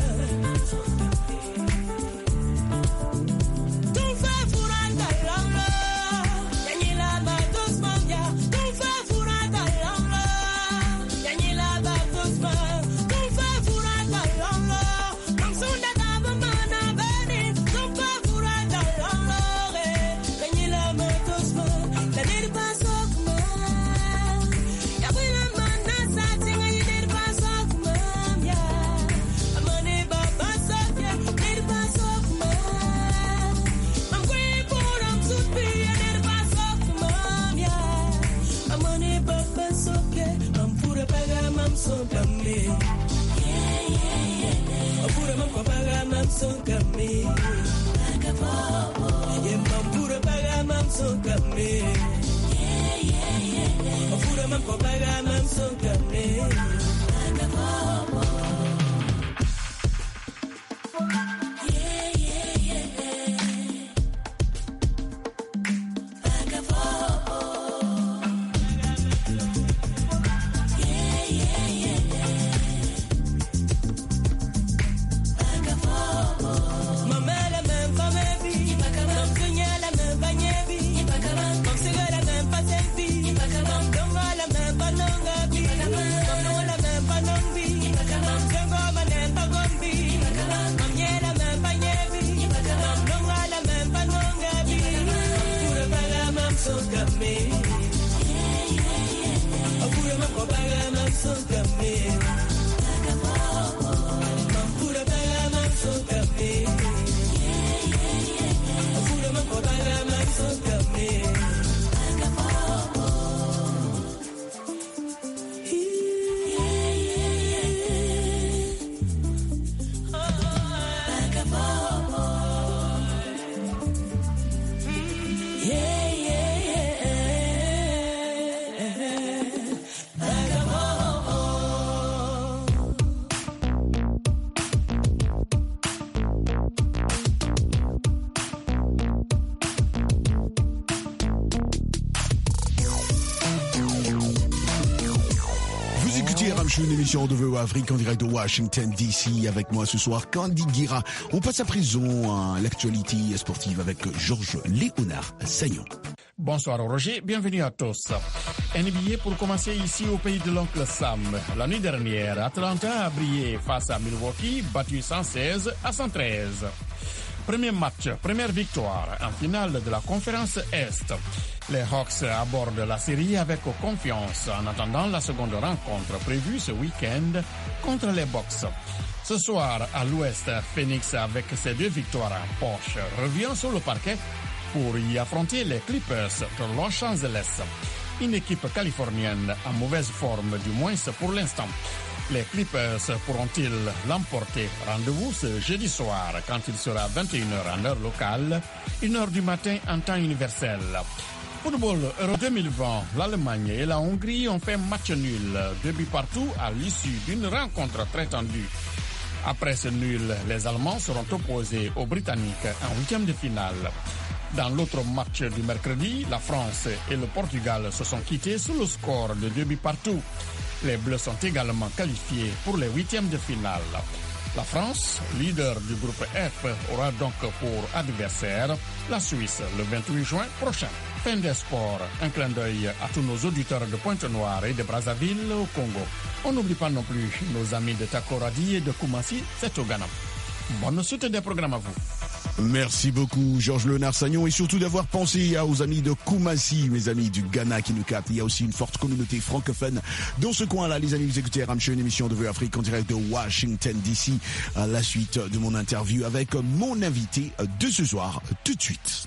Une émission de V O A Afrique en direct de Washington D C avec moi ce soir, Candy Guira. On passe à présent à l'actualité sportive avec Georges Léonard Sagnon. Bonsoir Roger, bienvenue à tous. N B A pour commencer ici au pays de l'oncle Sam. La nuit dernière, Atlanta a brillé face à Milwaukee, battu cent seize à cent treize. Premier match, première victoire en finale de la conférence Est. Les Hawks abordent la série avec confiance en attendant la seconde rencontre prévue ce week-end contre les Bucks. Ce soir, à l'Ouest, Phoenix, avec ses deux victoires en poche, revient sur le parquet pour y affronter les Clippers de Los Angeles. Une équipe californienne en mauvaise forme, du moins pour l'instant. Les Clippers pourront-ils l'emporter? Rendez-vous ce jeudi soir quand il sera vingt et une heures en heure locale, une heure du matin en temps universel. Football Euro deux mille vingt, l'Allemagne et la Hongrie ont fait match nul, deux buts partout à l'issue d'une rencontre très tendue. Après ce nul, les Allemands seront opposés aux Britanniques en huitième de finale. Dans l'autre match du mercredi, la France et le Portugal se sont quittés sous le score de deux buts partout. Les Bleus sont également qualifiés pour les huitièmes de finale. La France, leader du groupe F, aura donc pour adversaire la Suisse le vingt-huit juin prochain. Fin des sports, un clin d'œil à tous nos auditeurs de Pointe-Noire et de Brazzaville au Congo. On n'oublie pas non plus nos amis de Takoradi et de Koumassi, c'est au Ghana. Bonne suite des programmes à vous. Merci beaucoup Georges Léonard Sagnon et surtout d'avoir pensé aux amis de Koumassi, mes amis du Ghana qui nous captent. Il y a aussi une forte communauté francophone dans ce coin-là. Les amis, vous écoutez R M Show, une émission de V O A Afrique en direct de Washington D C. À la suite de mon interview avec mon invité de ce soir, tout de suite.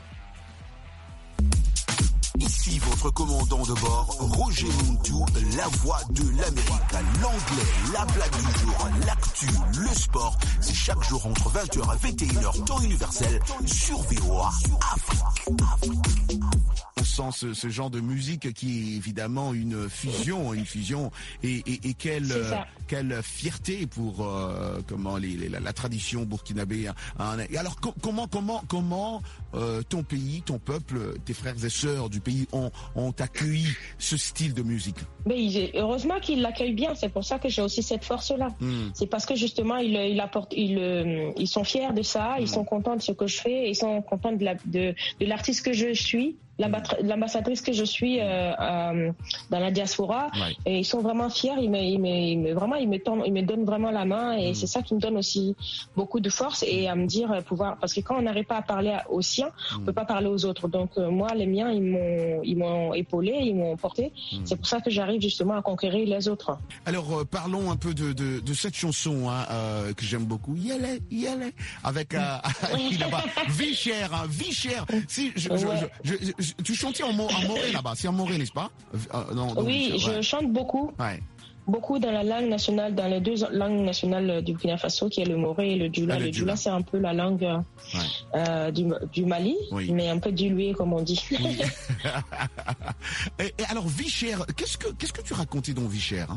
Ici votre commandant de bord, Roger Montou, la voix de l'Amérique, l'anglais, la blague du jour, l'actu, le sport. C'est chaque jour entre vingt heures et vingt et une heures, temps universel, sur V O A Afrique. On sent ce, ce genre de musique qui est évidemment une fusion, une fusion, et, et, et quelle, quelle fierté pour euh, comment les, les, la, la tradition burkinabé. Hein. Et alors co- comment comment comment euh, ton pays, ton peuple, tes frères et sœurs du pays ont, ont accueilli ce style de musique? Mais heureusement qu'ils l'accueillent bien. C'est pour ça que j'ai aussi cette force-là. Mm. C'est parce que justement ils, ils apportent, ils, ils sont fiers de ça, ils mm. sont contents de ce que je fais, ils sont contents de, la, de, de l'artiste que je suis. L'ambassadrice que je suis euh, euh, dans la diaspora, ouais. Et ils sont vraiment fiers, ils me, ils me, ils me, vraiment, ils me, tendent, ils me donnent vraiment la main et mmh. c'est ça qui me donne aussi beaucoup de force et à me dire pouvoir, parce que quand on n'arrive pas à parler aux siens, mmh. on peut pas parler aux autres. Donc euh, moi, les miens, ils m'ont, ils m'ont épaulé, ils m'ont porté. Mmh. C'est pour ça que j'arrive justement à conquérir les autres. Alors euh, parlons un peu de, de, de cette chanson hein, euh, que j'aime beaucoup, Yale, Yale, avec euh, là-bas, vie chère, hein, vie chère. Si je, ouais. je, je, je, tu chantais en, en moré là-bas, c'est en moré, n'est-ce pas? euh, non, non, Oui, je ouais. chante beaucoup. Ouais. beaucoup dans la langue nationale, dans les deux langues nationales du Burkina Faso, qui est le Moré et le Djoula. Ah, le, le Djoula, c'est un peu la langue ouais. euh, du, du Mali, oui. mais un peu diluée, comme on dit. Oui. et, et alors, vie chère, qu'est-ce que, qu'est-ce que tu racontais dans vie chère, hein?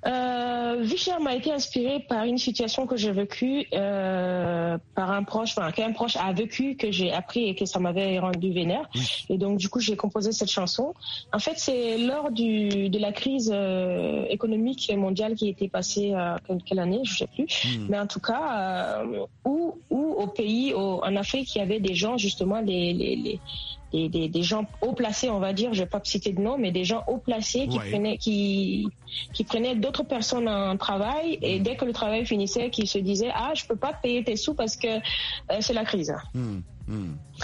Euh, Vie chère m'a été inspirée par une situation que j'ai vécue euh, par un proche, enfin qu'un proche a vécu, que j'ai appris et que ça m'avait rendu vénère. Oui. Et donc du coup j'ai composé cette chanson. En fait c'est lors du de la crise euh, économique mondiale qui était passée euh, quelle année, je sais plus. Mmh. Mais en tout cas euh, où où au pays, au, en Afrique, il y avait des gens justement les les les Des, des, des gens haut placés, on va dire, je vais pas citer de nom, mais des gens haut placés qui ouais. prenaient, qui, qui prenaient d'autres personnes en travail et dès que le travail finissait, qui se disaient ah je peux pas te payer tes sous parce que euh, c'est la crise. Mmh, mmh,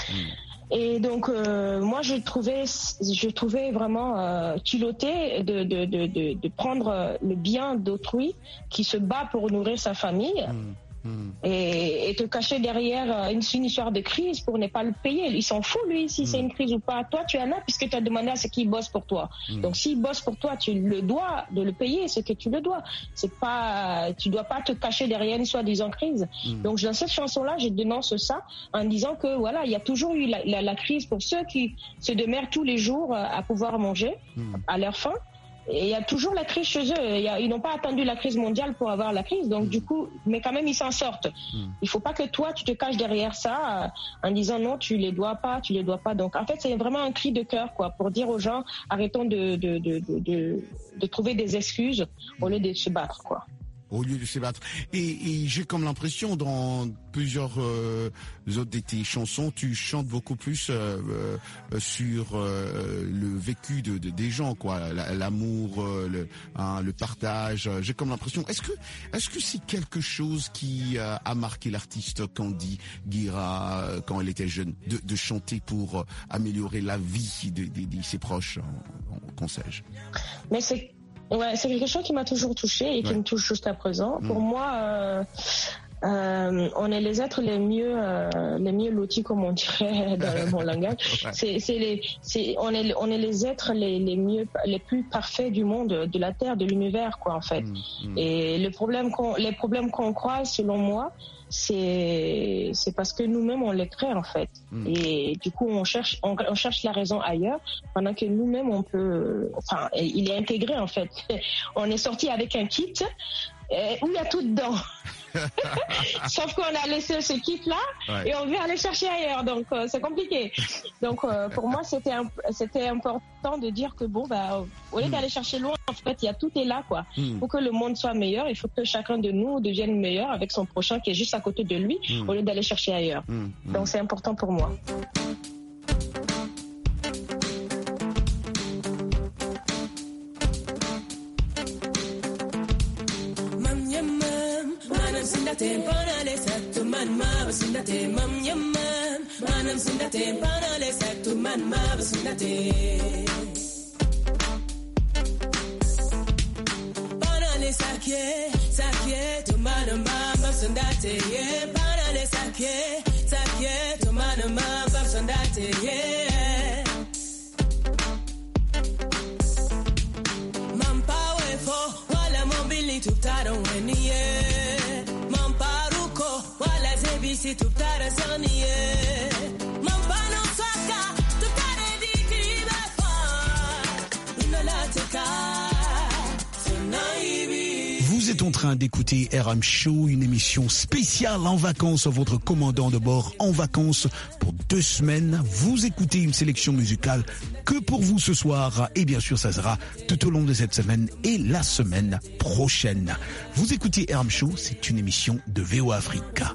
mmh. Et donc euh, moi je trouvais, je trouvais vraiment euh, culotté de, de, de, de, de prendre le bien d'autrui qui se bat pour nourrir sa famille. Mmh. Mmh. Et, et te cacher derrière une, une histoire de crise pour ne pas le payer. Il s'en fout lui si mmh. c'est une crise ou pas. Toi tu en as puisque tu as demandé à ce qu'il bosse pour toi. Mmh. Donc s'il bosse pour toi, tu le dois de le payer, ce que tu le dois. C'est pas, tu dois pas te cacher derrière une soi-disant crise. Mmh. Donc dans cette chanson-là, je dénonce ça en disant que voilà, il y a toujours eu la, la, la crise pour ceux qui se démerdent tous les jours à pouvoir manger mmh. à leur faim. Et il y a toujours la crise chez eux. Il y a, ils n'ont pas attendu la crise mondiale pour avoir la crise. Donc, mmh. du coup, mais quand même, ils s'en sortent. Mmh. Il faut pas que toi, tu te caches derrière ça euh, en disant non, tu les dois pas, tu les dois pas. Donc, en fait, c'est vraiment un cri de cœur, quoi, pour dire aux gens, arrêtons de, de, de, de, de, de trouver des excuses au lieu de se battre, quoi. Au lieu de se battre. Et, et j'ai comme l'impression, dans plusieurs euh, autres de tes chansons, tu chantes beaucoup plus euh, euh, sur euh, le vécu de, de des gens, quoi, l'amour, euh, le, hein, le partage. J'ai comme l'impression. Est-ce que, est-ce que c'est quelque chose qui euh, a marqué l'artiste Candy Guira euh, quand elle était jeune, de, de chanter pour euh, améliorer la vie de, de, de ses proches, qu'on sais-je? Mais c'est Ouais, c'est quelque chose qui m'a toujours touchée et qui ouais. me touche jusqu'à présent. Mmh. Pour moi, euh, euh, on est les êtres les mieux, euh, les mieux lotis, comme on dirait dans mon langage. Ouais. C'est, c'est les, c'est, on est, on est les êtres les, les mieux, les plus parfaits du monde, de la terre, de l'univers, quoi, en fait. Mmh. Mmh. Et le problème qu'on, les problèmes qu'on croise, selon moi, c'est c'est parce que nous-mêmes on les crée en fait mmh. et du coup on cherche on, on cherche la raison ailleurs pendant que nous-mêmes on peut enfin il est intégré en fait. On est sorti avec un kit euh, où il y a tout dedans. Sauf qu'on a laissé ce kit là ouais. et on veut aller chercher ailleurs, donc euh, c'est compliqué. Donc euh, pour moi c'était un, c'était important de dire que bon bah au lieu mmh. d'aller chercher loin, en fait il y a tout est là, quoi. Mmh. Pour que le monde soit meilleur, il faut que chacun de nous devienne meilleur avec son prochain qui est juste à côté de lui mmh. au lieu d'aller chercher ailleurs. Mmh. Mmh. Donc c'est important pour moi. Tempana set man ma sindate mam yamman manam sindate pana le set man ma sindate pana le sakye sakye to man ma sindate yeah pana le sakye sakye to man ma sindate yeah man power for wala mobility to taro when yeah si tu tara saniye mambano saka tu tare di kribe fa une lateka sonaibi. Vous êtes en train d'écouter R M Show, une émission spéciale en vacances. Votre commandant de bord en vacances pour deux semaines. Vous écoutez une sélection musicale que pour vous ce soir. Et bien sûr, ça sera tout au long de cette semaine et la semaine prochaine. Vous écoutez R M Show, c'est une émission de V O A Africa.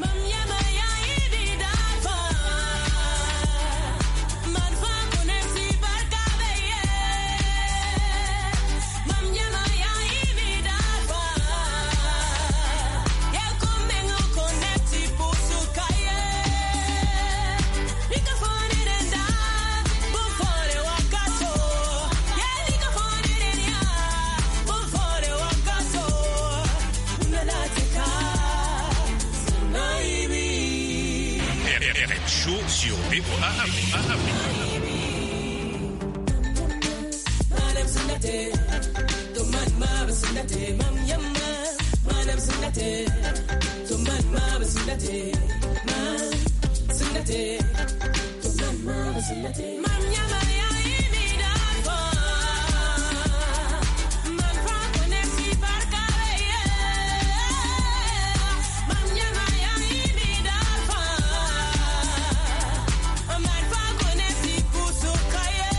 Sur V O A Africa. Sundate, Toman Mab Sundate, Mam Yamma, Manam Sundate, Toman Mab Sundate, Man Sundate, Toman Mab Sundate, Mam Yamma, Yaimi Darfa, Man Francone Si Barcaye, Mam Yamma, Yaimi Darfa, Man Francone Si Pusukaye.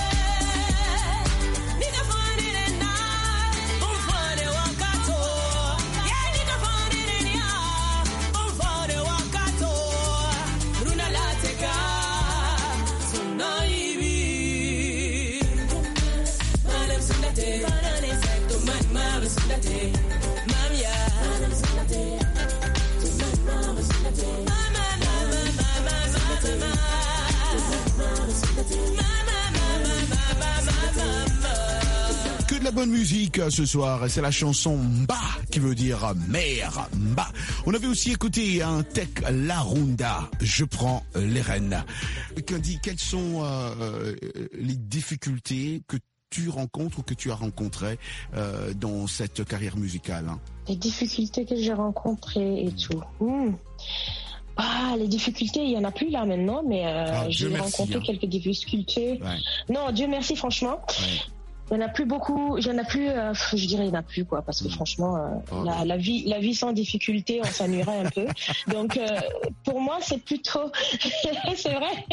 Que de la bonne musique ce soir, c'est la chanson Mba qui veut dire mère, Mba. On avait aussi écouté un Tech La Runda, je prends les rênes. Candy, quelles sont euh, les difficultés que tu rencontres ou que tu as rencontrées euh, dans cette carrière musicale, hein? Les difficultés que j'ai rencontrées et tout. Mmh. Ah, les difficultés, il y en a plus là maintenant, mais euh, ah, j'ai merci, rencontré hein. quelques difficultés. Ouais. Non, Dieu merci, franchement. Ouais. Il y en a plus beaucoup, il y en a plus, euh, je dirais il y en a plus quoi, parce que franchement, euh, oh. la, la vie, la vie sans difficulté, on s'ennuierait un peu. Donc euh, pour moi, c'est plutôt, c'est vrai,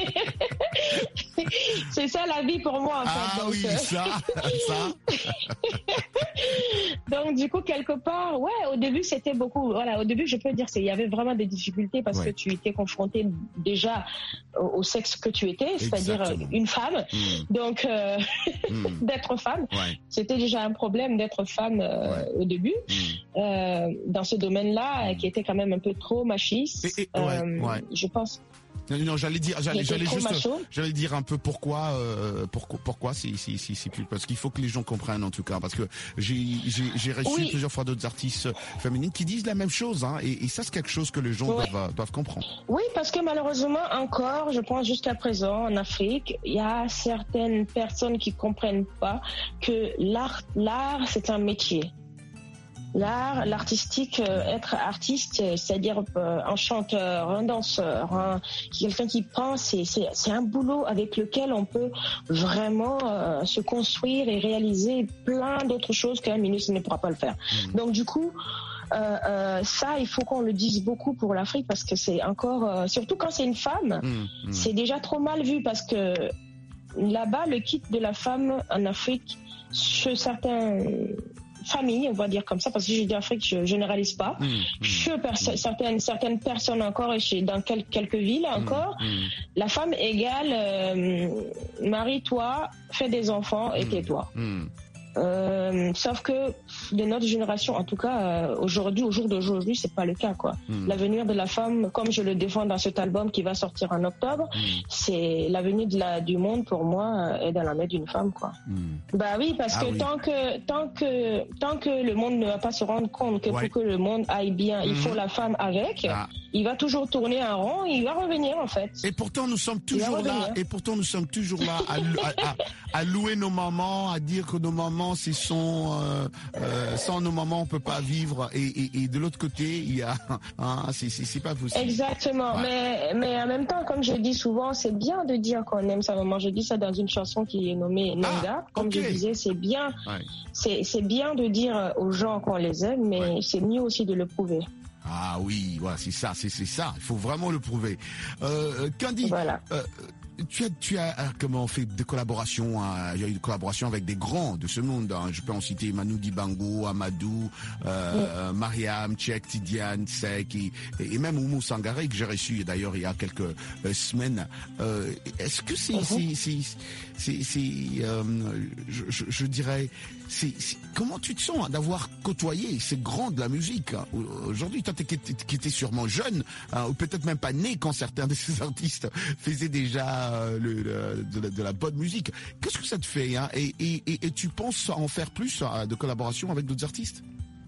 c'est ça la vie pour moi en fait. Ah donc, oui, euh... ça, ça. Donc du coup quelque part, ouais, au début c'était beaucoup. Voilà, au début je peux dire c'est, il y avait vraiment des difficultés parce ouais. que tu étais confronté déjà au, au sexe que tu étais, c'est-à-dire Exactement. une femme. Mmh. Donc euh, mmh. d'être femme, ouais. c'était déjà un problème d'être femme euh, ouais. au début mmh. euh, dans ce domaine-là mmh. qui était quand même un peu trop machiste. Et, et, euh, ouais, ouais. Je pense. Non, non, j'allais dire, j'allais, j'allais juste, macho. j'allais dire un peu pourquoi, euh, pourquoi, pourquoi c'est, c'est, c'est, c'est plus, parce qu'il faut que les gens comprennent en tout cas, parce que j'ai, j'ai, j'ai reçu oui. plusieurs fois d'autres artistes féminines qui disent la même chose, hein, et, et ça c'est quelque chose que les gens ouais. doivent, doivent comprendre. Oui, parce que malheureusement encore, je pense jusqu'à présent en Afrique, il y a certaines personnes qui comprennent pas que l'art, l'art c'est un métier. L'art, l'artistique, euh, être artiste, c'est-à-dire euh, un chanteur, un danseur, un, quelqu'un qui pense, c'est, c'est, c'est un boulot avec lequel on peut vraiment euh, se construire et réaliser plein d'autres choses qu'un ministre ne pourra pas le faire. Mmh. Donc du coup, euh, euh, ça, il faut qu'on le dise beaucoup pour l'Afrique parce que c'est encore, euh, surtout quand c'est une femme, mmh. Mmh. c'est déjà trop mal vu parce que là-bas, le kit de la femme en Afrique, chez certains famille, on va dire comme ça, parce que je dis Afrique, je généralise pas. Mmh, mmh, chez perso- mmh. certaines certaines personnes encore, et chez, dans quel, quelques villes encore, mmh, mmh. la femme égale euh, marie-toi, fais des enfants et mmh, tais-toi. Mmh. Euh, sauf que de notre génération, en tout cas euh, aujourd'hui, au jour d'aujourd'hui, c'est pas le cas quoi. Mmh. L'avenir de la femme, comme je le défends dans cet album qui va sortir en octobre, mmh. c'est l'avenir de la, du monde pour moi est dans la main d'une femme quoi. Mmh. Bah oui, parce ah que oui. tant que tant que tant que le monde ne va pas se rendre compte que ouais. pour que le monde aille bien, mmh. il faut la femme avec. Ah. Il va toujours tourner en rond, il va revenir en fait. Et pourtant nous sommes toujours là. Et pourtant nous sommes toujours là à, à, à, à louer nos mamans, à dire que nos mamans c'est son, euh, euh, sans nos mamans on peut pas vivre. Et, et, et de l'autre côté il y a, hein, c'est, c'est, c'est pas possible. Exactement. Ouais. Mais mais en même temps, comme je dis souvent, c'est bien de dire qu'on aime sa maman. Je dis ça dans une chanson qui est nommée Nanga. Ah, comme okay. je disais, c'est bien, ouais. c'est c'est bien de dire aux gens qu'on les aime, mais ouais. c'est mieux aussi de le prouver. Ah oui, voilà, c'est ça, c'est, c'est ça. Il faut vraiment le prouver. Euh, Candy, voilà. euh, tu as, tu as comment fait des collaborations, hein, il y a eu des collaborations avec des grands de ce monde. Hein, je peux en citer Manu Dibango, Amadou, euh, oui. Mariam, Tchèque, Tidiane, Sek et, et même Oumou Sangaré que j'ai reçu d'ailleurs il y a quelques euh, semaines. Euh, est-ce que c'est, uh-huh. c'est, c'est, c'est, c'est euh, je, je, je dirais, c'est, c'est, comment tu te sens d'avoir côtoyé ces grands de la musique hein, aujourd'hui? Toi, qui étais sûrement jeune, hein, ou peut-être même pas né quand certains de ces artistes faisaient déjà euh, le, le, de, la, de la bonne musique. Qu'est-ce que ça te fait hein, et, et, et, et tu penses en faire plus hein, de collaboration avec d'autres artistes?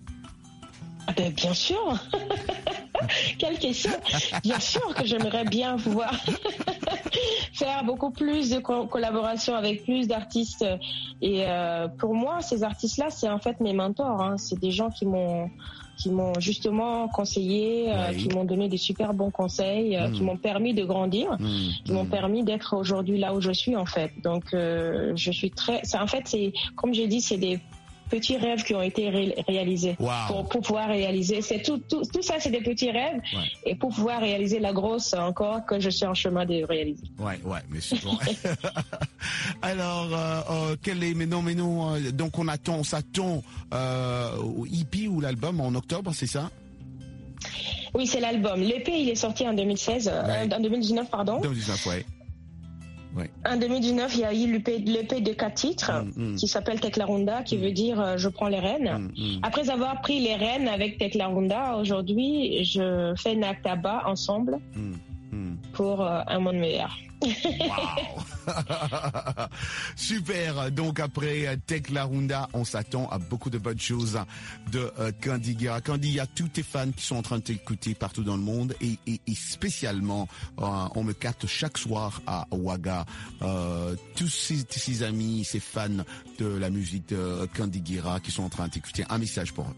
Ah ben, bien sûr. Quelle question. Bien sûr que j'aimerais bien pouvoir faire beaucoup plus de co- collaborations avec plus d'artistes. Et euh, pour moi, ces artistes-là, c'est en fait mes mentors. Hein. C'est des gens qui m'ont qui m'ont justement conseillé, euh, oui. qui m'ont donné des super bons conseils, euh, mmh. qui m'ont permis de grandir, mmh. qui mmh. m'ont permis d'être aujourd'hui là où je suis en fait. Donc euh, je suis très, c'est, en fait c'est comme j'ai dit, c'est des petits rêves qui ont été ré- réalisés wow. pour, pour pouvoir réaliser. C'est tout, tout, tout ça, c'est des petits rêves ouais. et pour pouvoir réaliser la grosse encore que je suis en chemin de réaliser. Ouais, ouais, mais c'est bon. Alors, euh, euh, quel est, mais non, mais non, euh, donc on attend, on s'attend euh, au E P ou l'album en octobre, c'est ça? Oui, c'est l'album. L'E P, il est sorti en deux mille seize, ouais. euh, en deux mille dix-neuf, pardon. deux mille dix-neuf, ouais. Ouais. En deux mille dix-neuf, il y a eu l'E P, l'E P de quatre titres mm, mm. qui s'appelle Teklarunda, qui mm. veut dire euh, je prends les rênes. Mm, mm. Après avoir pris les rênes avec Teklarunda, aujourd'hui, je fais Naktaba ensemble mm, mm. pour euh, un monde meilleur. Wow. Super. Donc après Teklarunda, on s'attend à beaucoup de bonnes choses de euh, Kandi Guerra. Kandi, il y a tous tes fans qui sont en train de t'écouter partout dans le monde et, et, et spécialement, euh, on me capte chaque soir à Ouaga. Euh, tous ces, ces amis, ces fans de la musique de Kandi Guerra qui sont en train de t'écouter. Un message pour eux.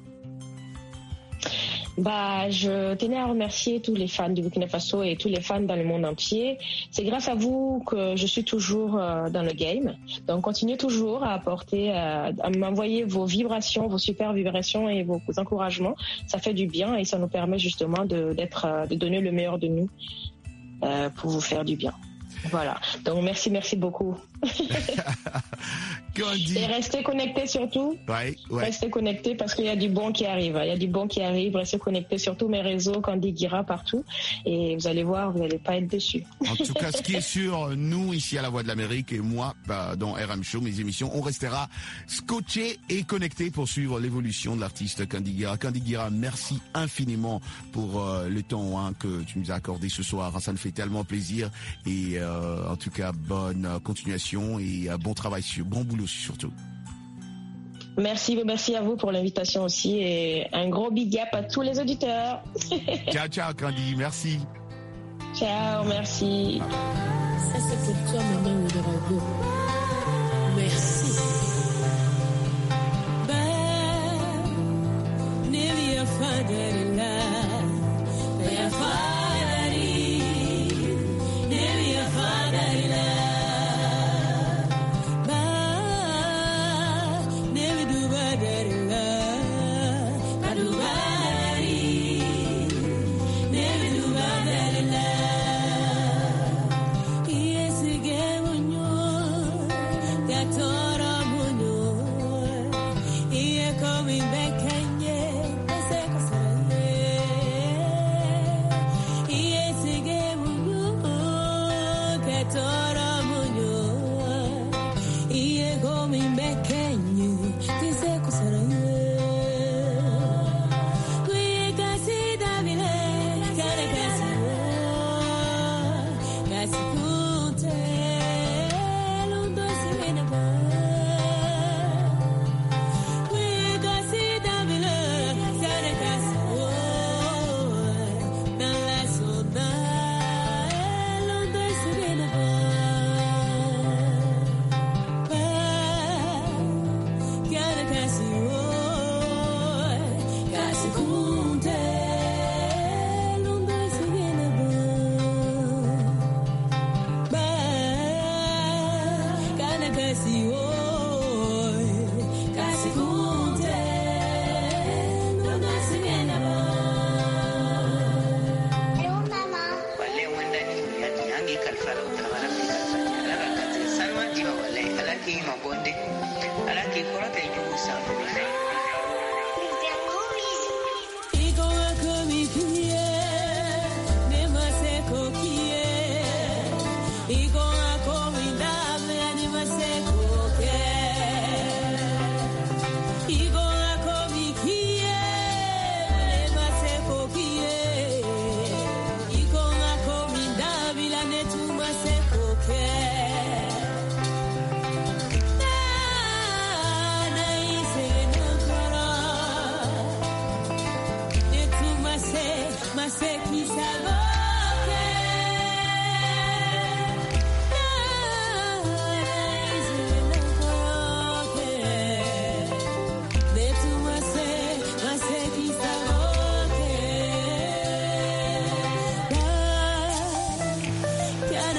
Bah, je tenais à remercier tous les fans du Burkina Faso et tous les fans dans le monde entier. C'est grâce à vous que je suis toujours euh, dans le game. Donc, continuez toujours à apporter, euh, à m'envoyer vos vibrations, vos super vibrations et vos, vos encouragements. Ça fait du bien et ça nous permet justement de, d'être, euh, de donner le meilleur de nous euh, pour vous faire du bien. Voilà. Donc, merci, merci beaucoup. Et restez connectés surtout. Ouais, ouais. Restez connectés parce qu'il y a du bon qui arrive. Il y a du bon qui arrive. Restez connectés sur tous mes réseaux, Kandi Guerra partout. Et vous allez voir, vous n'allez pas être déçus. En tout cas, ce qui est sûr, nous, ici à La Voix de l'Amérique et moi, bah, dans R M Show, mes émissions, on restera scotchés et connectés pour suivre l'évolution de l'artiste Kandi Guerra. Kandi Guerra, merci infiniment pour euh, le temps hein, que tu nous as accordé ce soir. Ça nous fait tellement plaisir. Et euh, en tout cas, bonne continuation et euh, bon travail, sur, bon boulot surtout. Merci, merci à vous pour l'invitation aussi et un gros big up à tous les auditeurs. Ciao, ciao, Kandi, merci. Ciao, merci. Ça, c'est pour toi, maman Ouédraogo. Merci.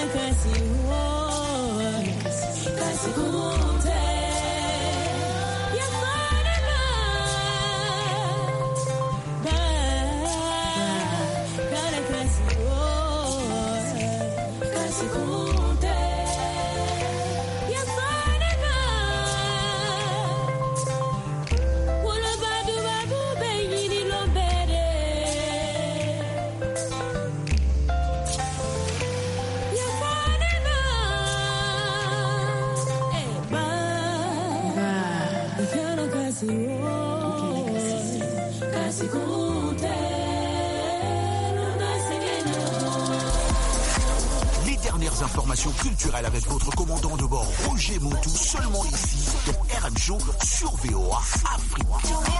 Les dernières informations culturelles avec votre commandant de bord Roger Montou, seulement ici dans R M Show sur V O A Afrique.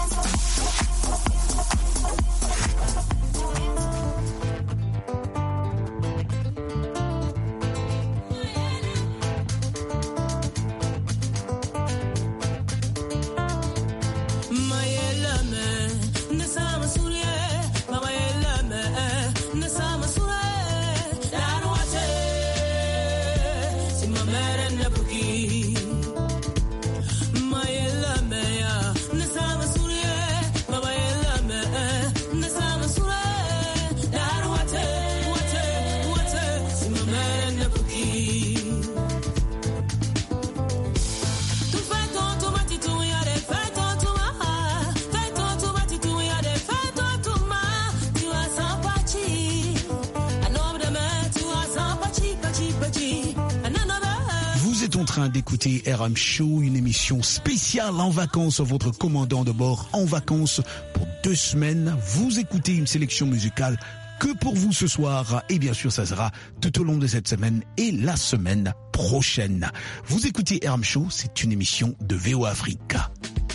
D'écouter R M Show, une émission spéciale en vacances, votre commandant de bord en vacances pour deux semaines. Vous écoutez une sélection musicale que pour vous ce soir, et bien sûr ça sera tout au long de cette semaine et la semaine prochaine. Vous écoutez R M Show, c'est une émission de V O A Africa.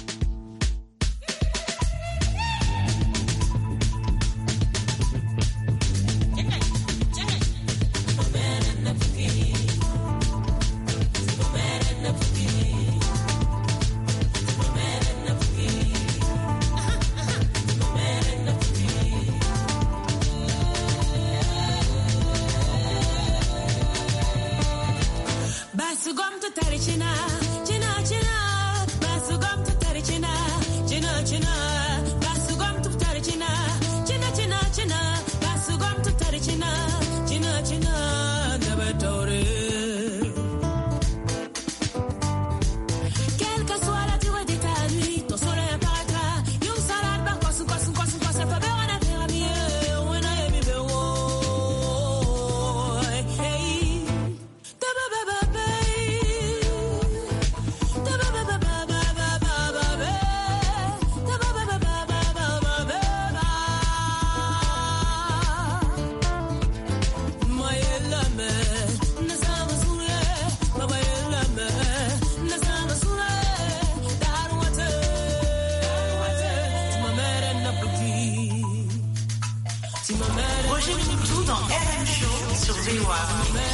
Roger Montou dans R M Show sur V O A.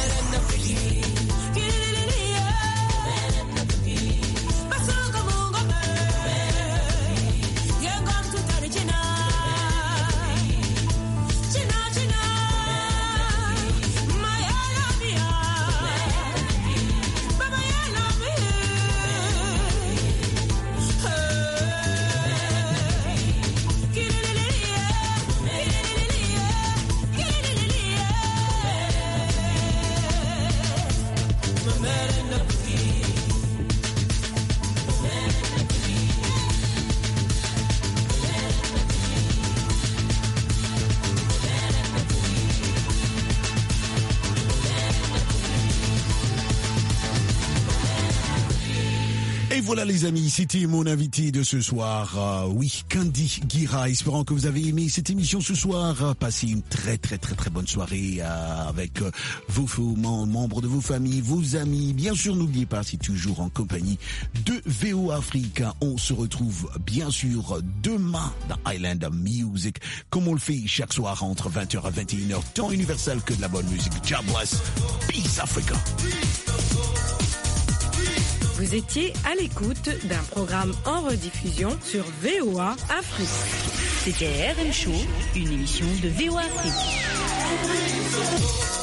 Voilà les amis, c'était mon invité de ce soir, euh, oui, Candy Guira. Espérant que vous avez aimé cette émission ce soir. Passez une très très très très bonne soirée euh, avec euh, vos, vos membres de vos familles, vos amis. Bien sûr, n'oubliez pas, c'est toujours en compagnie de V O Africa. On se retrouve bien sûr demain dans Island Music, comme on le fait chaque soir entre vingt heures à vingt et une heures, temps universel que de la bonne musique. God bless. Peace Africa. Vous étiez à l'écoute d'un programme en rediffusion sur V O A Afrique. C'était R M Show, une émission de V O A Afrique.